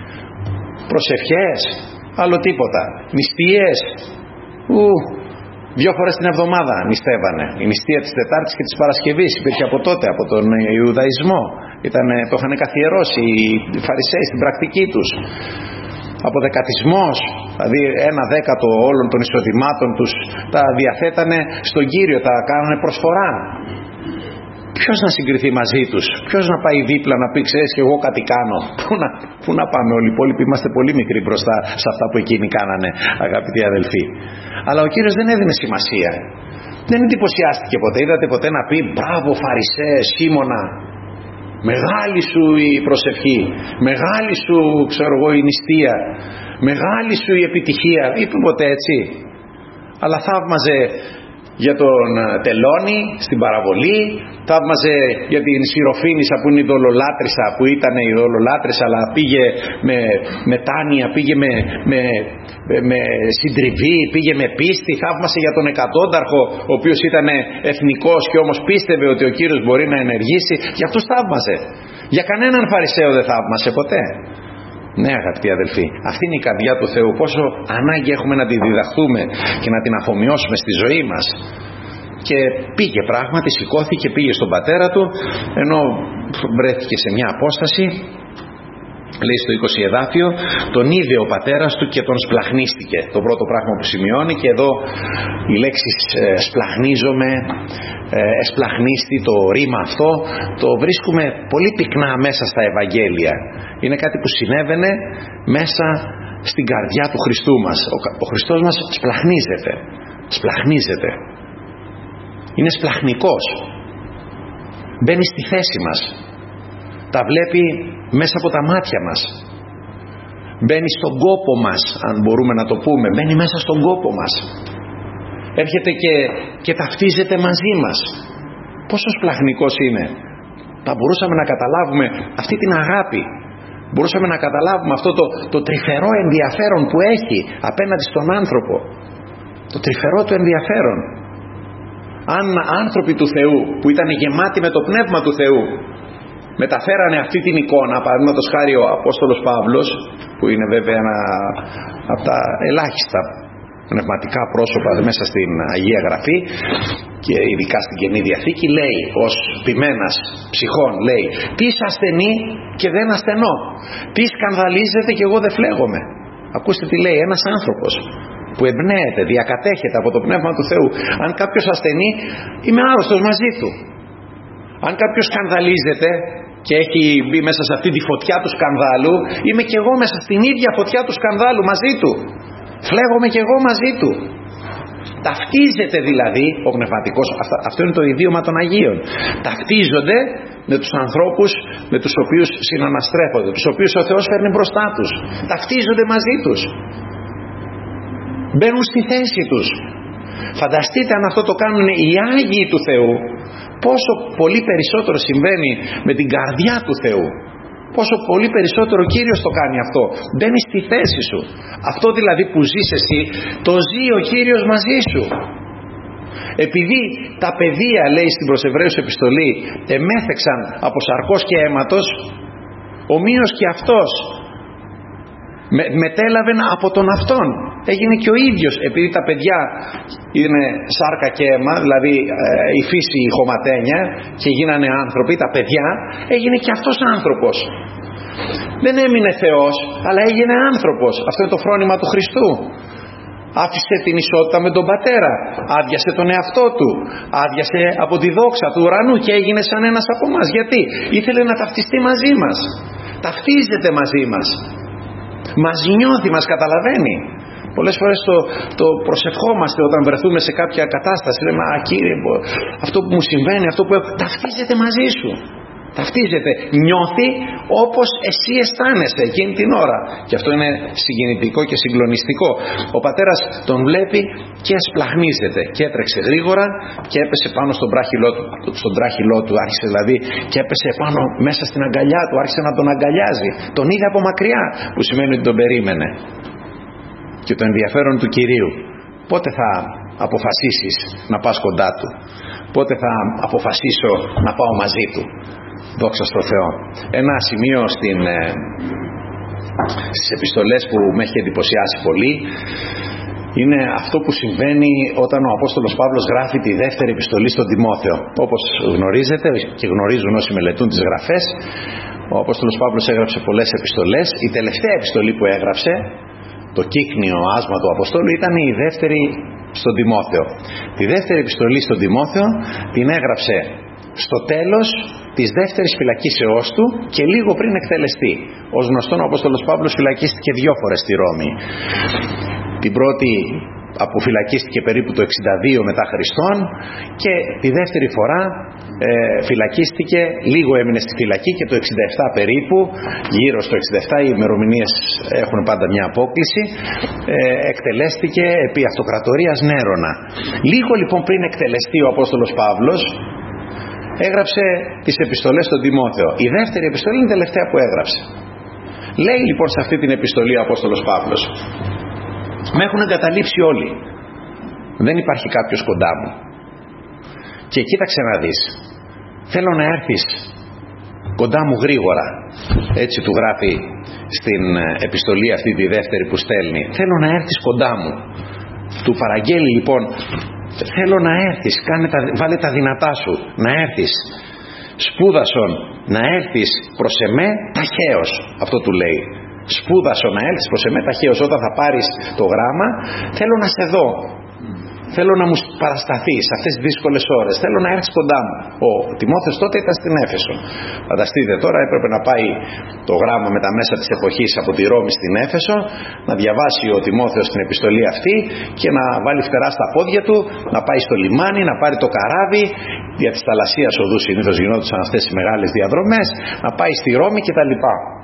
προσευχές, άλλο τίποτα, νηστείες, ου, δύο φορές την εβδομάδα νηστεύανε. Η νηστεία της Τετάρτης και της Παρασκευής υπήρχε από τότε, από τον Ιουδαϊσμό. Ήτανε, το είχαν καθιερώσει οι Φαρισαίοι στην πρακτική τους. Αποδεκατισμός, δηλαδή ένα δέκατο όλων των εισοδημάτων τους τα διαθέτανε στον Κύριο, τα κάνανε προσφορά. Ποιος να συγκριθεί μαζί τους, ποιος να πάει δίπλα να πει ξέρεις και εγώ κάτι κάνω. Πού να, πού να πάμε όλοι οι υπόλοιποι, είμαστε πολύ μικροί μπροστά σε αυτά που εκείνοι κάνανε, αγαπητοί αδελφοί. Αλλά ο Κύριος δεν έδινε σημασία. Δεν εντυπωσιάστηκε ποτέ, είδατε ποτέ να πει μπράβο Φαρισαίε, Σίμωνα, μεγάλη σου η προσευχή, μεγάλη σου ξέρω εγώ η νηστεία, μεγάλη σου η επιτυχία. Είπε ποτέ έτσι? Αλλά θαύμαζε για τον τελώνη στην παραβολή, θαύμαζε για την Σιροφήνισσα που είναι η ειδωλολάτρησα, που ήταν η ειδωλολάτρησα αλλά πήγε με μετάνοια, πήγε με, με, με συντριβή, πήγε με πίστη. Θαύμασε για τον εκατόνταρχο ο οποίος ήταν εθνικός και όμως πίστευε ότι ο Κύριος μπορεί να ενεργήσει. Για αυτούς θαύμαζε. Για κανέναν Φαρισαίο δεν θαύμασε ποτέ. Ναι, αγαπητοί αδελφοί, αυτή είναι η καρδιά του Θεού. Πόσο ανάγκη έχουμε να τη διδαχθούμε και να την αφομοιώσουμε στη ζωή μας. Και πήγε πράγματι, σηκώθηκε, πήγε στον πατέρα του, ενώ βρέθηκε σε μια απόσταση, λέει στο είκοσι εδάφιο, τον είδε ο πατέρας του και τον σπλαχνίστηκε. Το πρώτο πράγμα που σημειώνει, και εδώ η λέξη ε, σπλαχνίζομαι, ε, εσπλαχνίστη, το ρήμα αυτό το βρίσκουμε πολύ πυκνά μέσα στα Ευαγγέλια. Είναι κάτι που συνέβαινε μέσα στην καρδιά του Χριστού μας. Ο, ο Χριστός μας σπλαχνίζεται. Σπλαχνίζεται. Είναι σπλαχνικός. Μπαίνει στη θέση μας. Τα βλέπει μέσα από τα μάτια μας. Μπαίνει στον κόπο μας, αν μπορούμε να το πούμε. Μπαίνει μέσα στον κόπο μας. Έρχεται και, και ταυτίζεται μαζί μας. Πόσο σπλαχνικός είναι. Θα μπορούσαμε να καταλάβουμε αυτή την αγάπη. Μπορούσαμε να καταλάβουμε αυτό το, το τρυφερό ενδιαφέρον που έχει απέναντι στον άνθρωπο. Το τρυφερό του ενδιαφέρον. Αν άνθρωποι του Θεού που ήταν γεμάτοι με το πνεύμα του Θεού μεταφέρανε αυτή την εικόνα, παραδείγματος χάρη ο Απόστολος Παύλος, που είναι βέβαια ένα από τα ελάχιστα πνευματικά πρόσωπα μέσα στην Αγία Γραφή και ειδικά στην Καινή Διαθήκη, λέει ως ποιμένας ψυχών, λέει τι ασθενεί και δεν ασθενώ, τι σκανδαλίζεται και εγώ δεν φλέγομαι. Ακούστε τι λέει ένας άνθρωπος που εμπνέεται, διακατέχεται από το Πνεύμα του Θεού. Αν κάποιος ασθενεί, είμαι άρρωστος μαζί του. Αν κάποιος σκανδαλίζεται και έχει μπει μέσα σε αυτή τη φωτιά του σκανδάλου, είμαι και εγώ μέσα στην ίδια φωτιά του σκανδάλου μαζί του. Φλέγομαι και εγώ μαζί του. Ταυτίζεται δηλαδή ο πνευματικός, αυτό είναι το ιδίωμα των Αγίων. Ταυτίζονται με τους ανθρώπους με τους οποίους συναναστρέφονται, τους οποίους ο Θεός φέρνει μπροστά τους. Ταυτίζονται μαζί τους. Μπαίνουν στη θέση τους. Φανταστείτε αν αυτό το κάνουν οι Άγιοι του Θεού, πόσο πολύ περισσότερο συμβαίνει με την καρδιά του Θεού. Πόσο πολύ περισσότερο ο Κύριος το κάνει αυτό. Μπαίνει στη θέση σου. Αυτό δηλαδή που ζεις εσύ, το ζει ο Κύριος μαζί σου. Επειδή τα παιδεία, λέει στην προς Εβραίους επιστολή, εμέθεξαν από σαρκός και αίματος, Ομοίως και αυτός με, μετέλαβε από τον αυτόν. Έγινε και ο ίδιος, επειδή τα παιδιά είναι σάρκα και αίμα, δηλαδή ε, η φύση η χωματένια, και γίνανε άνθρωποι, τα παιδιά, έγινε και αυτός άνθρωπος. Δεν έμεινε Θεός, αλλά έγινε άνθρωπος. Αυτό είναι το φρόνημα του Χριστού. Άφησε την ισότητα με τον Πατέρα, άδειασε τον εαυτό του, άδειασε από τη δόξα του ουρανού και έγινε σαν ένας από μας. Γιατί? Ήθελε να ταυτιστεί μαζί μας. Ταυτίζεται μαζί μας. Μας νιώθει, μας καταλαβαίνει. Πολλές φορές το, το προσευχόμαστε όταν βρεθούμε σε κάποια κατάσταση. Λέμε, α, Κύριε, αυτό που μου συμβαίνει, αυτό που έχω, ταυτίζεται μαζί σου. Ταυτίζεται, νιώθει όπως εσύ αισθάνεσαι εκείνη την ώρα. Και αυτό είναι συγκινητικό και συγκλονιστικό. Ο πατέρας τον βλέπει και σπλαχνίζεται και έτρεξε γρήγορα και έπεσε πάνω στον τράχυλό του, στον τράχυλό του άρχισε δηλαδή, και έπεσε πάνω μέσα στην αγκαλιά του, άρχισε να τον αγκαλιάζει. Τον είδε από μακριά, που σημαίνει ότι τον περίμενε. Και το ενδιαφέρον του Κυρίου, πότε θα αποφασίσεις να πας κοντά του, πότε θα αποφασίσω να πάω μαζί του. Δόξα στο Θεό. Ένα σημείο στην, ε, στις επιστολές που με έχει εντυπωσιάσει πολύ είναι αυτό που συμβαίνει όταν ο Απόστολος Παύλος γράφει τη δεύτερη επιστολή στον Τιμόθεο. Όπως γνωρίζετε και γνωρίζουν όσοι μελετούν τις γραφές, ο Απόστολος Παύλος έγραψε πολλές επιστολές. Η τελευταία επιστολή που έγραψε, το κύκνιο άσμα του Αποστόλου, ήταν η δεύτερη στον Τιμόθεο. Τη δεύτερη επιστολή στον Τιμόθεο την έγραψε στο τέλος της δεύτερης φυλακίσεώς του και λίγο πριν εκτελεστεί. Ως γνωστόν, ο Απόστολος Παύλος φυλακίστηκε δύο φορές στη Ρώμη. Την πρώτη αποφυλακίστηκε περίπου το εξήντα δύο μετά Χριστόν και τη δεύτερη φορά ε, φυλακίστηκε, λίγο έμεινε στη φυλακή και το εξήντα επτά περίπου, γύρω στο εξήντα επτά, οι ημερομηνίες έχουν πάντα μια απόκληση, ε, εκτελέστηκε επί αυτοκρατορίας Νέρονα. Λίγο λοιπόν πριν εκτελεστεί ο Απόστολος Παύλος, έγραψε τις επιστολές στον Τιμόθεο. Η δεύτερη επιστολή είναι η τελευταία που έγραψε. Λέει λοιπόν σε αυτή την επιστολή ο Απόστολος Παύλος, με έχουν εγκαταλείψει όλοι, δεν υπάρχει κάποιος κοντά μου, και κοίταξε να δεις, θέλω να έρθεις κοντά μου γρήγορα. Έτσι του γράφει στην επιστολή αυτή τη δεύτερη που στέλνει, θέλω να έρθεις κοντά μου. Του παραγγέλει λοιπόν, θέλω να έρθεις, κάνε τα, βάλε τα δυνατά σου, να έρθεις. Σπούδασον να έρθεις προς εμέ ταχαίως. Αυτό του λέει. Σπούδασον να έρθεις προς εμέ ταχαίως. Όταν θα πάρεις το γράμμα, θέλω να σε δω. Θέλω να μου παρασταθείς αυτές τις δύσκολες ώρες. Θέλω να έρθεις κοντά μου. Ο Τιμόθεος τότε ήταν στην Έφεσο. Φανταστείτε τώρα, έπρεπε να πάει το γράμμα με τα μέσα της εποχής από τη Ρώμη στην Έφεσο, να διαβάσει ο Τιμόθεος την επιστολή αυτή και να βάλει φτερά στα πόδια του, να πάει στο λιμάνι, να πάρει το καράβι. Δια της θαλασσίας οδού συνήθως γινόντουσαν αυτές οι μεγάλες διαδρομές, να πάει στη Ρώμη κτλ.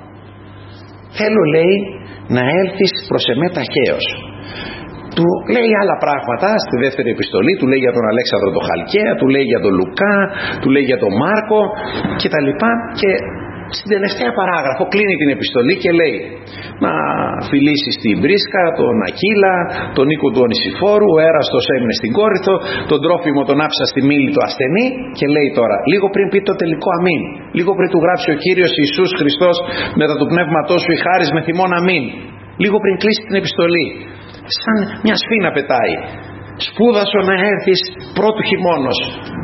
Θέλω, λέει, να έλθεις προς εμέ ταχαίως. Του λέει άλλα πράγματα στη δεύτερη επιστολή, του λέει για τον Αλέξανδρο τον Χαλκαία, του λέει για τον Λουκά, του λέει για τον Μάρκο και τα λοιπά, και στην τελευταία παράγραφο κλείνει την επιστολή και λέει να φιλήσεις την Πρίσκα, τον Ακύλα, τον Νίκο του Ονησιφόρου, ο Έραστος έμεινε στην Κόρινθο, τον Τρόφιμο τον άφησα στη Μήλη το ασθενή, και λέει τώρα, λίγο πριν πει το τελικό αμήν, λίγο πριν του γράψει ο Κύριος Ιησούς Χριστός μετά του πνεύματός σου η χάρις με θυμόν αμήν, λίγο πριν κλείσει την επιστολή, σαν μια σφήνα πετάει, σπούδασο να έρθεις πρώτου χειμώνος,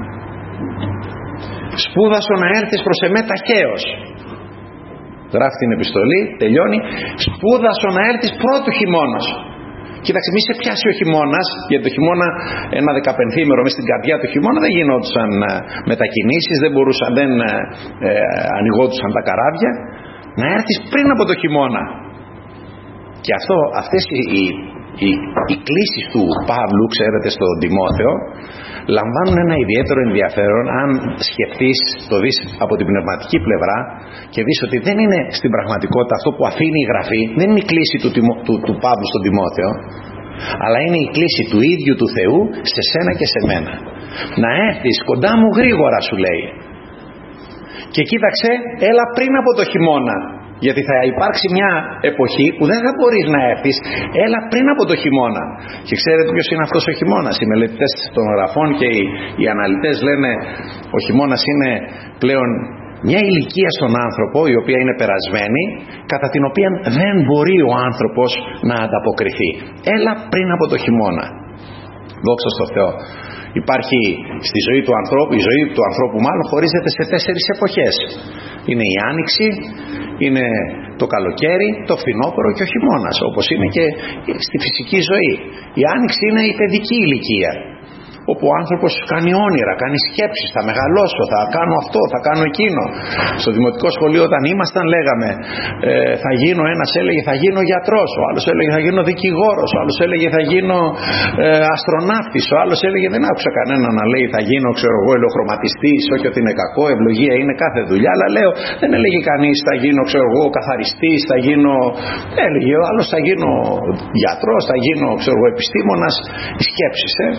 σπούδασο να έρθεις προς εμέ ταχαίως. Γράφει την επιστολή, τελειώνει, σπούδασο να έρθεις πρώτου χειμώνος. Κοίταξε, μη σε πιάσει ο χειμώνας, γιατί το χειμώνα, ένα δεκαπενθήμερο μέσα στην καρδιά του χειμώνα δεν γινόντουσαν μετακινήσεις, δεν, μπορούσαν, δεν ε, ανοιγόντουσαν τα καράβια. Να έρθεις πριν από το χειμώνα. Και αυτό, αυτές οι, οι, οι, οι κλήσεις του Παύλου, ξέρετε, στον Τιμόθεο, λαμβάνουν ένα ιδιαίτερο ενδιαφέρον αν σκεφτείς, το δεις από την πνευματική πλευρά και δεις ότι δεν είναι στην πραγματικότητα αυτό που αφήνει η Γραφή, δεν είναι η κλήση του, του, του Παύλου στον Τιμόθεο, αλλά είναι η κλήση του ίδιου του Θεού σε σένα και σε μένα. Να έρθεις κοντά μου γρήγορα, σου λέει. Και κοίταξε, έλα πριν από το χειμώνα, γιατί θα υπάρξει μια εποχή που δεν θα μπορείς να έρθεις, έλα πριν από το χειμώνα. Και ξέρετε ποιος είναι αυτός ο χειμώνας? Οι μελετητές των γραφών και οι, οι αναλυτές λένε ο χειμώνας είναι πλέον μια ηλικία στον άνθρωπο η οποία είναι περασμένη, κατά την οποία δεν μπορεί ο άνθρωπος να ανταποκριθεί. Έλα πριν από το χειμώνα. Δόξα τω Θεώ. Υπάρχει στη ζωή του ανθρώπου, η ζωή του ανθρώπου μάλλον χωρίζεται σε τέσσερις εποχές. Είναι η άνοιξη, είναι το καλοκαίρι, το φθινόπωρο και ο χειμώνας, όπως είναι και στη φυσική ζωή. Η άνοιξη είναι η παιδική ηλικία, όπου ο άνθρωπος κάνει όνειρα, κάνει σκέψεις, θα μεγαλώσω, θα κάνω αυτό, θα κάνω εκείνο. Στο δημοτικό σχολείο όταν ήμασταν λέγαμε ε, θα γίνω, ένας έλεγε θα γίνω γιατρός, ο άλλος έλεγε θα γίνω δικηγόρος, ο άλλος έλεγε θα γίνω ε, αστροναύτης, ο άλλος έλεγε, δεν άκουσα κανένα να λέει θα γίνω ξέρω εγώ ελεοχρωματιστής, όχι ότι είναι κακό, ευλογία είναι κάθε δουλειά, αλλά λέω δεν έλεγε κανείς θα γίνω ξέρω εγώ καθαριστής, θα γίνω, έλεγε ο άλλος θα γίνω γιατρός, θα γίνω ξέρω εγώ επιστήμονας. Οι σκέψεις ε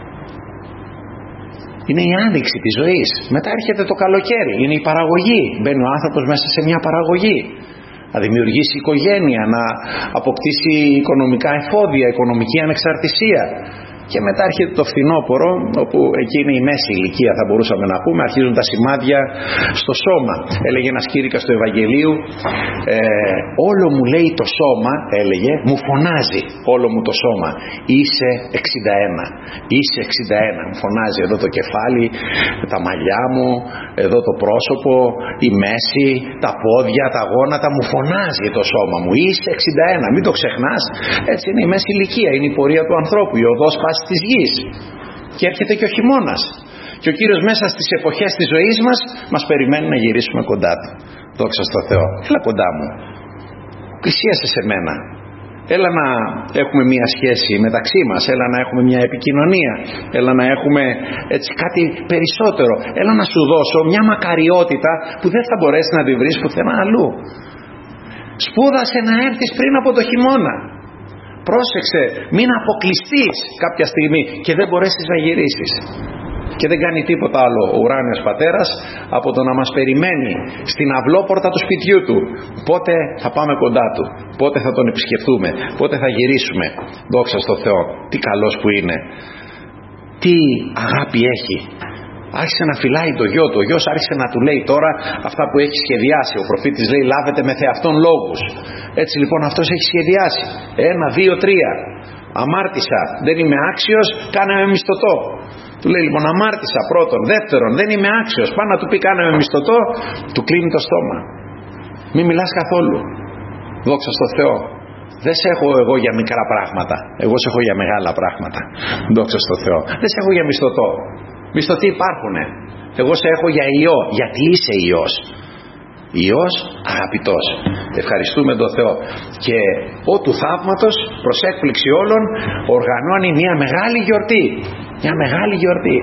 είναι η άνοιξη της ζωής. Μετά έρχεται το καλοκαίρι, είναι η παραγωγή. Μπαίνει ο άνθρωπος μέσα σε μια παραγωγή. Να δημιουργήσει οικογένεια, να αποκτήσει οικονομικά εφόδια, οικονομική ανεξαρτησία. Και μετά έρχεται το φθινόπωρο, όπου εκεί είναι η μέση ηλικία θα μπορούσαμε να πούμε, αρχίζουν τα σημάδια στο σώμα. Έλεγε ένας κήρυκας του Ευαγγελίου, ε, όλο μου λέει το σώμα, έλεγε, μου φωνάζει όλο μου το σώμα, είσαι εξήντα ένα, είσαι εξήντα ένα, μου φωνάζει εδώ το κεφάλι, τα μαλλιά μου, εδώ το πρόσωπο, η μέση, τα πόδια, τα γόνατα, μου φωνάζει το σώμα μου, είσαι εξήντα ένα, μην το ξεχνάς. Έτσι είναι η μέση ηλικία, είναι η πορεία του ανθρώπου, η οδός πάσης της γης. Και έρχεται και ο χειμώνας. Και ο Κύριος μέσα στις εποχές της ζωής μας μας περιμένει να γυρίσουμε κοντά Του. Δόξα τω Θεώ. Έλα κοντά μου. Πλησίασε σε μένα. Έλα να έχουμε μια σχέση μεταξύ μας. Έλα να έχουμε μια επικοινωνία. Έλα να έχουμε έτσι κάτι περισσότερο. Έλα να σου δώσω μια μακαριότητα που δεν θα μπορέσει να τη βρεις πουθενά αλλού. Σπούδασε να έρθεις πριν από το χειμώνα. Πρόσεξε, μην αποκλειστείς κάποια στιγμή και δεν μπορέσεις να γυρίσεις. Και δεν κάνει τίποτα άλλο ο ουράνιος πατέρας από το να μας περιμένει στην αυλόπορτα του σπιτιού του. Πότε θα πάμε κοντά Του, πότε θα Τον επισκεφτούμε, πότε θα γυρίσουμε. Δόξα στο Θεό, τι καλός που είναι, τι αγάπη έχει. Άρχισε να φυλάει το γιο του. Ο γιος άρχισε να του λέει τώρα αυτά που έχει σχεδιάσει. Ο προφήτης λέει λάβετε με θεαυτόν λόγους. Έτσι λοιπόν αυτός έχει σχεδιάσει. Ένα, δύο, τρία. Αμάρτησα, δεν είμαι άξιος, κάνε με μισθωτό. Του λέει λοιπόν αμάρτησα πρώτον. Δεύτερον, δεν είμαι άξιος, πάνω να του πει κάνε με μισθωτό. Του κλείνει το στόμα. Μην μιλάς καθόλου. Δόξα στο Θεό. Δεν σε έχω εγώ για μικρά πράγματα. Εγώ σε έχω για μεγάλα πράγματα. Δόξα στο Θεό. Δεν σε έχω για μισθωτό. Μισθωτοί υπάρχουνε. Εγώ σε έχω για Υιό, γιατί είσαι Υιός. Υιός αγαπητός. Ευχαριστούμε τον Θεό. Και ο του θαύματος, προς έκπληξη όλων, οργανώνει μια μεγάλη γιορτή. Μια μεγάλη γιορτή.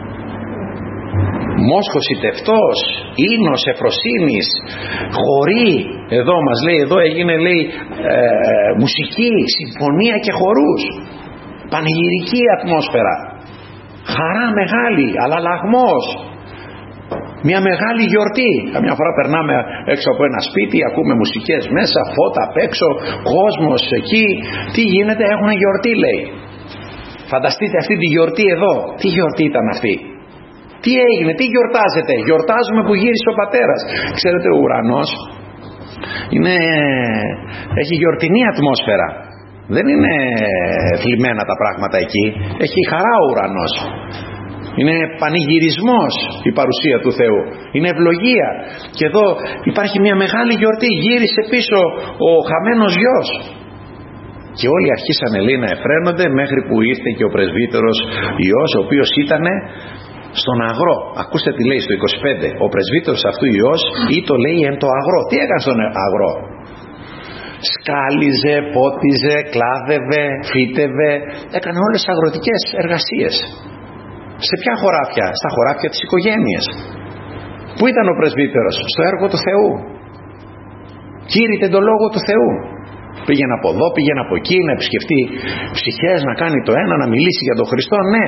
Μόσχος ητευτός, ίνος εφροσύνης, χορή. Εδώ μας λέει, εδώ έγινε λέει ε, μουσική, συμφωνία και χορούς. Πανηγυρική ατμόσφαιρα. Χαρά μεγάλη, αλλά λαγμός. Μια μεγάλη γιορτή. Καμιά φορά περνάμε έξω από ένα σπίτι, ακούμε μουσικές μέσα, φώτα απ' έξω, κόσμος εκεί. Τι γίνεται, έχουν γιορτή λέει. Φανταστείτε αυτή τη γιορτή εδώ. Τι γιορτή ήταν αυτή. Τι έγινε, τι γιορτάζετε. Γιορτάζουμε που γύρισε ο πατέρας. Ξέρετε ο ουρανός είναι, έχει γιορτινή ατμόσφαιρα. Δεν είναι θλιμμένα τα πράγματα εκεί. Έχει χαρά ο ουρανός. Είναι πανηγυρισμός η παρουσία του Θεού. Είναι ευλογία. Και εδώ υπάρχει μια μεγάλη γιορτή. Γύρισε πίσω ο χαμένος γιος. Και όλοι αρχίσανε λέει να εφραίνονται μέχρι που ήρθε και ο πρεσβύτερος Υιός, ο οποίος ήταν στον αγρό. Ακούστε τι λέει στο είκοσι πέντε. Ο πρεσβύτερος αυτού Υιός ή το λέει εν το αγρό. Τι έκανε στον αγρό. Σκάλιζε, πότιζε, κλάδευε, φύτευε. Έκανε όλες τις αγροτικές εργασίες. Σε ποια χωράφια? Στα χωράφια της οικογένειας. Πού ήταν ο πρεσβύτερος? Στο έργο του Θεού. Κήρυτε τον λόγο του Θεού. Πήγαινε από εδώ, πήγαινε από εκεί, να επισκεφτεί ψυχές, να κάνει το ένα, να μιλήσει για τον Χριστό. Ναι.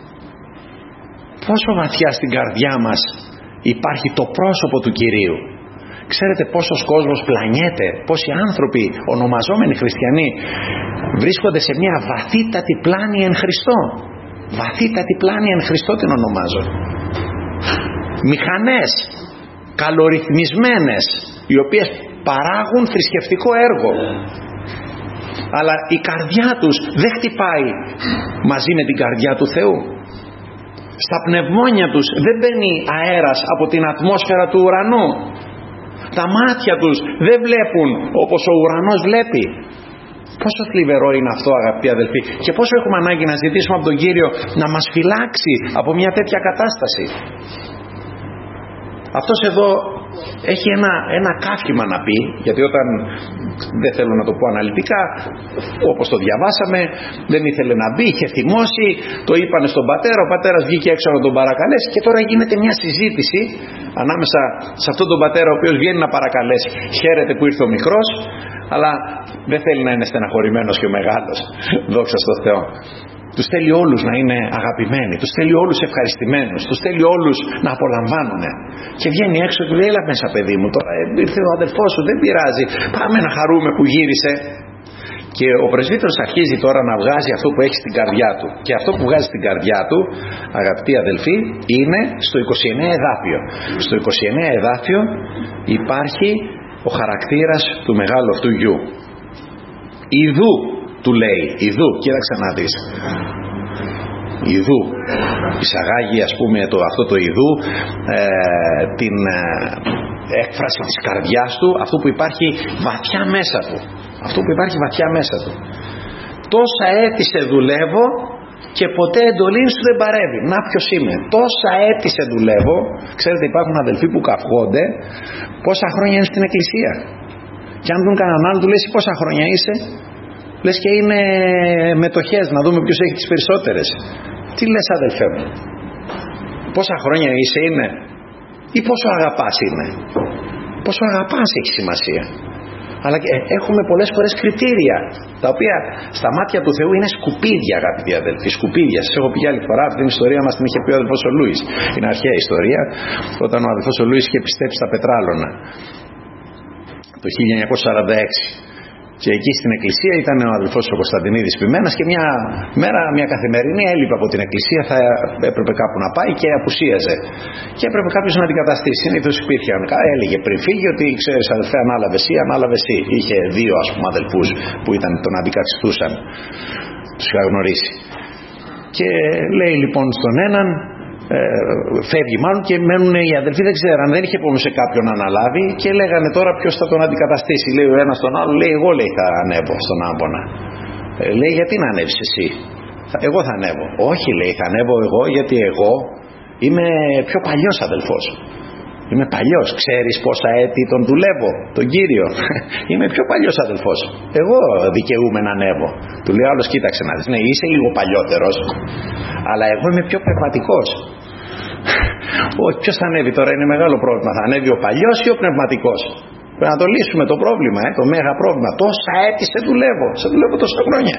Πόσο βαθιά στην καρδιά μας υπάρχει το πρόσωπο του Κυρίου. Ξέρετε πόσος κόσμος πλανιέται, πόσοι άνθρωποι ονομαζόμενοι χριστιανοί βρίσκονται σε μια βαθύτατη πλάνη εν Χριστώ. Βαθύτατη πλάνη εν Χριστώ την ονομάζω. Μηχανές, καλορυθμισμένες, οι οποίες παράγουν θρησκευτικό έργο, αλλά η καρδιά τους δεν χτυπάει μαζί με την καρδιά του Θεού. Στα πνευμόνια τους δεν μπαίνει αέρας από την ατμόσφαιρα του ουρανού. Τα μάτια τους δεν βλέπουν όπως ο ουρανός βλέπει. Πόσο θλιβερό είναι αυτό, αγαπητοί αδελφοί, και πόσο έχουμε ανάγκη να ζητήσουμε από τον Κύριο να μας φυλάξει από μια τέτοια κατάσταση. Αυτός εδώ έχει ένα, ένα κάφημα να πει, γιατί όταν, δεν θέλω να το πω αναλυτικά, όπως το διαβάσαμε, δεν ήθελε να μπει, είχε θυμώσει, το είπανε στον πατέρα, ο πατέρας βγήκε έξω να τον παρακαλέσει και τώρα γίνεται μια συζήτηση ανάμεσα σε αυτόν τον πατέρα ο οποίος βγαίνει να παρακαλέσει. Χαίρεται που ήρθε ο μικρός, αλλά δεν θέλει να είναι στεναχωρημένος και ο μεγάλος. Δόξα στο Θεό. Τους θέλει όλους να είναι αγαπημένοι, τους θέλει όλους ευχαριστημένους, τους θέλει όλους να απολαμβάνουν. Και βγαίνει έξω και λέει, έλα μέσα παιδί μου, τώρα ήρθε ο αδελφός σου, δεν πειράζει, πάμε να χαρούμε που γύρισε. Και ο πρεσβύτερος αρχίζει τώρα να βγάζει αυτό που έχει στην καρδιά του. Και αυτό που βγάζει στην καρδιά του, αγαπητοί αδελφοί, είναι στο είκοσι εννέα εδάφιο. Στο είκοσι εννέα εδάφιο υπάρχει ο χαρακτήρας του μεγάλου αυτού γιου. Ιδού, του λέει, ιδού, κοίταξε να δεις. Ιδού, εισαγάγει ας πούμε το, αυτό το ιδού, ε, την ε, έκφραση της καρδιάς του, αυτό που υπάρχει βαθιά μέσα του. Αυτό που υπάρχει βαθιά μέσα του. Τόσα έτη σε δουλεύω και ποτέ εντολή σου δεν παρεύει. Να ποιος είμαι. Τόσα έτη σε δουλεύω. Ξέρετε, υπάρχουν αδελφοί που καυχόνται πόσα χρόνια είναι στην εκκλησία. Και αν δουν κανέναν άλλο, του λες πόσα χρόνια είσαι. Λες και είναι μετοχές, να δούμε ποιος έχει τις περισσότερες. Τι λες αδελφέ μου. Πόσα χρόνια είσαι είναι. Ή πόσο αγαπάς είναι. Πόσο αγαπάς έχει σημασία. Αλλά και έχουμε πολλές φορές κριτήρια, τα οποία στα μάτια του Θεού είναι σκουπίδια, αγαπητοί αδελφοί, σκουπίδια. Σας έχω πει άλλη φορά, αυτή την ιστορία μας την είχε πει ο αδελφός ο Λούις. Είναι αρχαία ιστορία, όταν ο αδελφός ο Λούις είχε πιστέψει στα πετράλωνα το χίλια εννιακόσια σαράντα έξι. Και εκεί στην εκκλησία ήταν ο αδελφός ο Κωνσταντινίδης Ποιμένας και μια μέρα, μια καθημερινή, έλειπε από την εκκλησία, θα έπρεπε κάπου να πάει και απουσίαζε. Και έπρεπε κάποιος να αντικαταστήσει. Συνήθως υπήρχε, έλεγε πριν φύγει ότι ξέρεις αδελφέ, ανάλαβε εσύ, ανάλαβε εσύ. Είχε δύο ας πούμε αδελφούς που ήταν, τον αντικαθιστούσαν, τους είχα γνωρίσει. Και λέει λοιπόν στον έναν, Ε, φεύγει μάλλον και μένουν οι αδελφοί, δεν ξέραν, δεν είχε επομένως σε κάποιον να αναλάβει και λέγανε τώρα ποιος θα τον αντικαταστήσει. Λέει ο ένας τον άλλο, λέει εγώ λέει θα ανέβω στον άμπονα. Ε, λέει γιατί να ανέβεις εσύ. Εγώ θα ανέβω. Όχι λέει θα ανέβω εγώ γιατί εγώ είμαι πιο παλιός αδελφός. Είμαι παλιός, ξέρεις πόσα έτη τον δουλεύω, τον Κύριο. Είμαι πιο παλιός αδελφός. Εγώ δικαιούμαι να ανέβω. Του λέει άλλος κοίταξε να δεις, ναι είσαι λίγο παλιότερος, αλλά εγώ είμαι πιο πνευματικός. Όχι, ποιος θα ανέβει τώρα, είναι μεγάλο πρόβλημα. Θα ανέβει ο παλιός ή ο πνευματικός. Πρέπει να το λύσουμε το πρόβλημα, ε, το μέγα πρόβλημα. Τόσα έτη σε δουλεύω, σε δουλεύω τόσα χρόνια.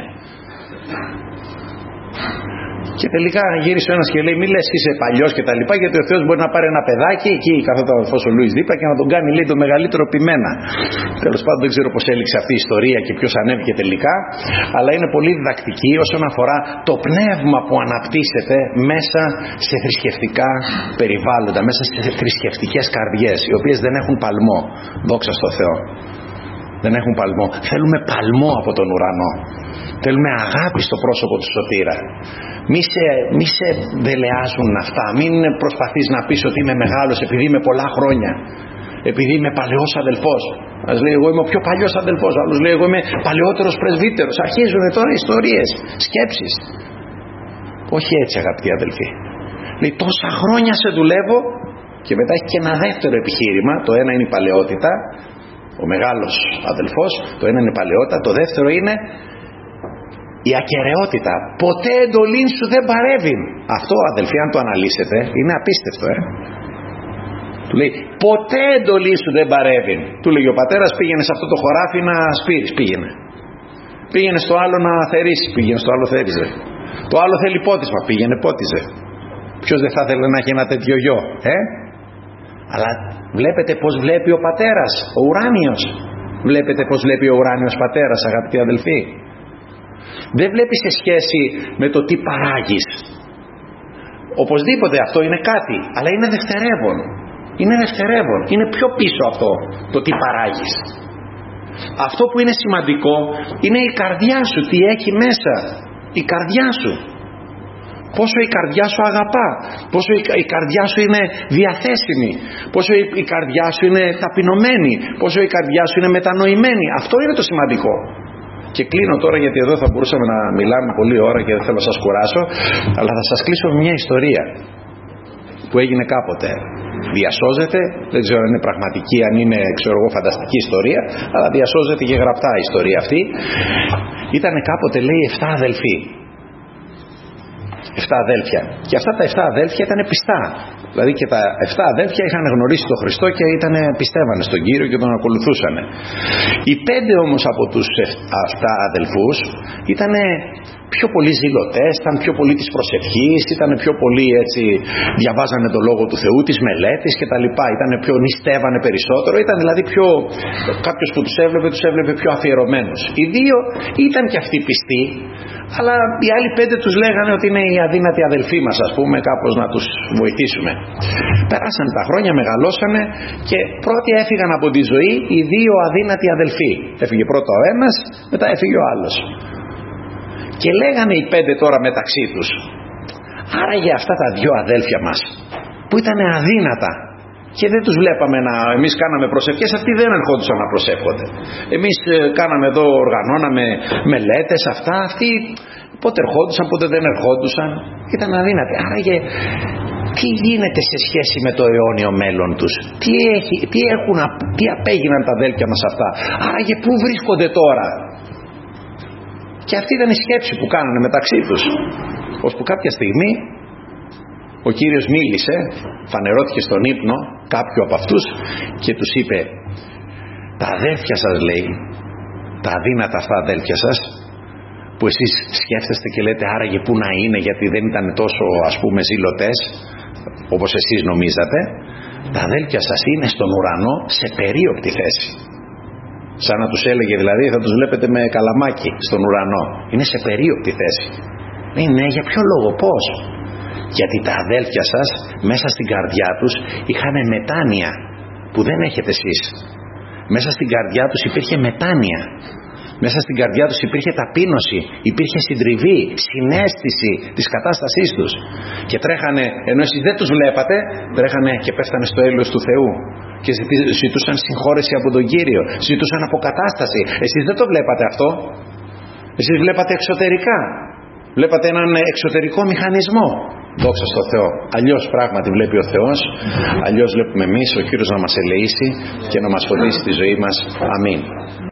Και τελικά γύρισε ο ένας και λέει: μη λες είσαι παλιός και τα λοιπά, γιατί ο Θεός μπορεί να πάρει ένα παιδάκι, εκεί καθόταν ο αδελφός ο Λούις δίπλα, και να τον κάνει λέει το μεγαλύτερο ποιμένα. Τέλος πάντων δεν ξέρω πώς έληξε αυτή η ιστορία και ποιος ανέβηκε τελικά, αλλά είναι πολύ διδακτική όσον αφορά το πνεύμα που αναπτύσσεται μέσα σε θρησκευτικά περιβάλλοντα, μέσα σε θρησκευτικές καρδιές, οι οποίες δεν έχουν παλμό. Δόξα στο Θεό. Δεν έχουν παλμό. Θέλουμε παλμό από τον ουρανό. Θέλουμε αγάπη στο πρόσωπο του Σωτήρα. Μη σε, μη σε δελεάζουν αυτά. Μην προσπαθείς να πεις ότι είμαι μεγάλος επειδή είμαι πολλά χρόνια. Επειδή είμαι παλαιός αδελφός. Ας λέει εγώ είμαι ο πιο παλιός αδελφός. Άλλος λέει εγώ είμαι παλαιότερος πρεσβύτερος. Αρχίζουν τώρα ιστορίες, σκέψεις. Όχι έτσι αγαπητοί αδελφοί. Λέει τόσα χρόνια σε δουλεύω. Και μετά έχει και ένα δεύτερο επιχείρημα. Το ένα είναι η παλαιότητα. Ο μεγάλος αδελφός. Το ένα είναι η παλαιότητα. Το δεύτερο είναι η ακεραιότητα. Ποτέ εντολή σου δεν παρεύει. Αυτό αδελφοί αν το αναλύσετε είναι απίστευτο. Ε? Του λέει ποτέ εντολή σου δεν παρεύει. Του λέει ο πατέρας πήγαινε σε αυτό το χωράφι να σπείρεις. Πήγαινε. Πήγαινε στο άλλο να θερήσεις. Πήγαινε στο άλλο θέριζε. Το άλλο θέλει πότισμα. Πήγαινε πότιζε. Ποιος δεν θα ήθελε να έχει ένα τέτοιο γιο. Ε? Αλλά βλέπετε πως βλέπει ο πατέρας. Ο ουράνιος. Βλέπετε πως βλέπει ο ουράνιος πατέρας αγαπητοί αδελφοί. Δεν βλέπει σε σχέση με το τι παράγεις. Οπωσδήποτε αυτό είναι κάτι, αλλά είναι δευτερεύον. Είναι δευτερεύον, είναι πιο πίσω αυτό το τι παράγεις. Αυτό που είναι σημαντικό είναι η καρδιά σου, τι έχει μέσα η καρδιά σου. Πόσο η καρδιά σου αγαπά, πόσο η καρδιά σου είναι διαθέσιμη, πόσο η καρδιά σου είναι ταπεινωμένη, πόσο η καρδιά σου είναι μετανοημένη. Αυτό είναι το σημαντικό. Και κλείνω τώρα, γιατί εδώ θα μπορούσαμε να μιλάμε πολλή ώρα και δεν θέλω να σας κουράσω, αλλά θα σας κλείσω με μια ιστορία που έγινε κάποτε. Διασώζεται, δεν ξέρω αν είναι πραγματική, αν είναι ξέρω εγώ φανταστική ιστορία, αλλά διασώζεται και γραπτά η ιστορία αυτή. Ήτανε κάποτε, λέει, εφτά αδελφοί. Εφτά αδέλφια. Και αυτά τα εφτά αδέλφια ήταν πιστά. Δηλαδή και τα εφτά αδέλφια είχαν γνωρίσει τον Χριστό και ήτανε, πιστεύανε στον Κύριο και τον ακολουθούσαν. Οι πέντε όμως από τους αυτά αδελφούς ήταν πιο πολύ ζηλωτές, ήταν πιο πολύ της προσευχής, ήταν πιο πολύ έτσι, διαβάζανε το Λόγο του Θεού, τις μελέτες και τα λοιπά. Ήταν πιο, νηστεύανε περισσότερο, ήταν δηλαδή πιο, κάποιος που τους έβλεπε, τους έβλεπε πιο αφιερωμένους. Οι δύο ήταν και αυτοί πιστοί, αλλά οι άλλοι πέντε τους λέγανε ότι είναι οι αδύνατοι αδελφοί μας, ας πούμε, κάπως να τους βοηθήσουμε. Περάσανε τα χρόνια, μεγαλώσανε και πρώτοι έφυγαν από τη ζωή οι δύο αδύνατοι αδελφοί. Έφυγε πρώτα ο ένας, μετά έφυγε ο άλλος. Και λέγανε οι πέντε τώρα μεταξύ τους, άραγε αυτά τα δυο αδέλφια μας που ήταν αδύνατα και δεν τους βλέπαμε να... Εμείς κάναμε προσευχές, αυτοί δεν ερχόντουσαν να προσεύχονται. Εμείς ε, κάναμε εδώ, οργανώναμε μελέτες, αυτά, αυτοί πότε ερχόντουσαν, πότε δεν ερχόντουσαν, ήταν αδύνατοι. Άραγε τι γίνεται σε σχέση με το αιώνιο μέλλον τους, τι, έχει, τι, έχουν, τι απέγιναν τα αδέλφια μας αυτά, άραγε πού βρίσκονται τώρα. Και αυτή ήταν η σκέψη που κάνανε μεταξύ τους, ώσπου κάποια στιγμή ο Κύριος μίλησε, φανερώθηκε στον ύπνο κάποιου από αυτούς και τους είπε, τα αδέλφια σας, λέει, τα αδύνατα αυτά αδέλφια σας που εσείς σκέφτεστε και λέτε άραγε πού να είναι γιατί δεν ήταν τόσο, ας πούμε, ζηλωτές όπως εσείς νομίζατε, τα αδέλφια σας είναι στον ουρανό σε περίοπτη θέση. Σαν να τους έλεγε δηλαδή, θα τους βλέπετε με καλαμάκι στον ουρανό. Είναι σε περίοπτη θέση. Ναι, για ποιο λόγο, πώς? Γιατί τα αδέλφια σας μέσα στην καρδιά τους είχαν μετάνοια που δεν έχετε εσείς. Μέσα στην καρδιά τους υπήρχε μετάνοια. Μέσα στην καρδιά τους υπήρχε ταπείνωση, υπήρχε συντριβή, συναίσθηση της κατάστασής τους. Και τρέχανε, ενώ εσείς δεν τους βλέπατε, τρέχανε και πέφτανε στο έλεος του Θεού. Και ζητούσαν συγχώρεση από τον Κύριο, ζητούσαν αποκατάσταση. Εσείς δεν το βλέπατε αυτό. Εσείς βλέπατε εξωτερικά. Βλέπατε έναν εξωτερικό μηχανισμό. Δόξα στο Θεό. Αλλιώς πράγματι βλέπει ο Θεός, αλλιώς βλέπουμε εμείς. Ο Κύριος να μας ελεήσει και να μας φωτίσει τη ζωή μας. Αμήν.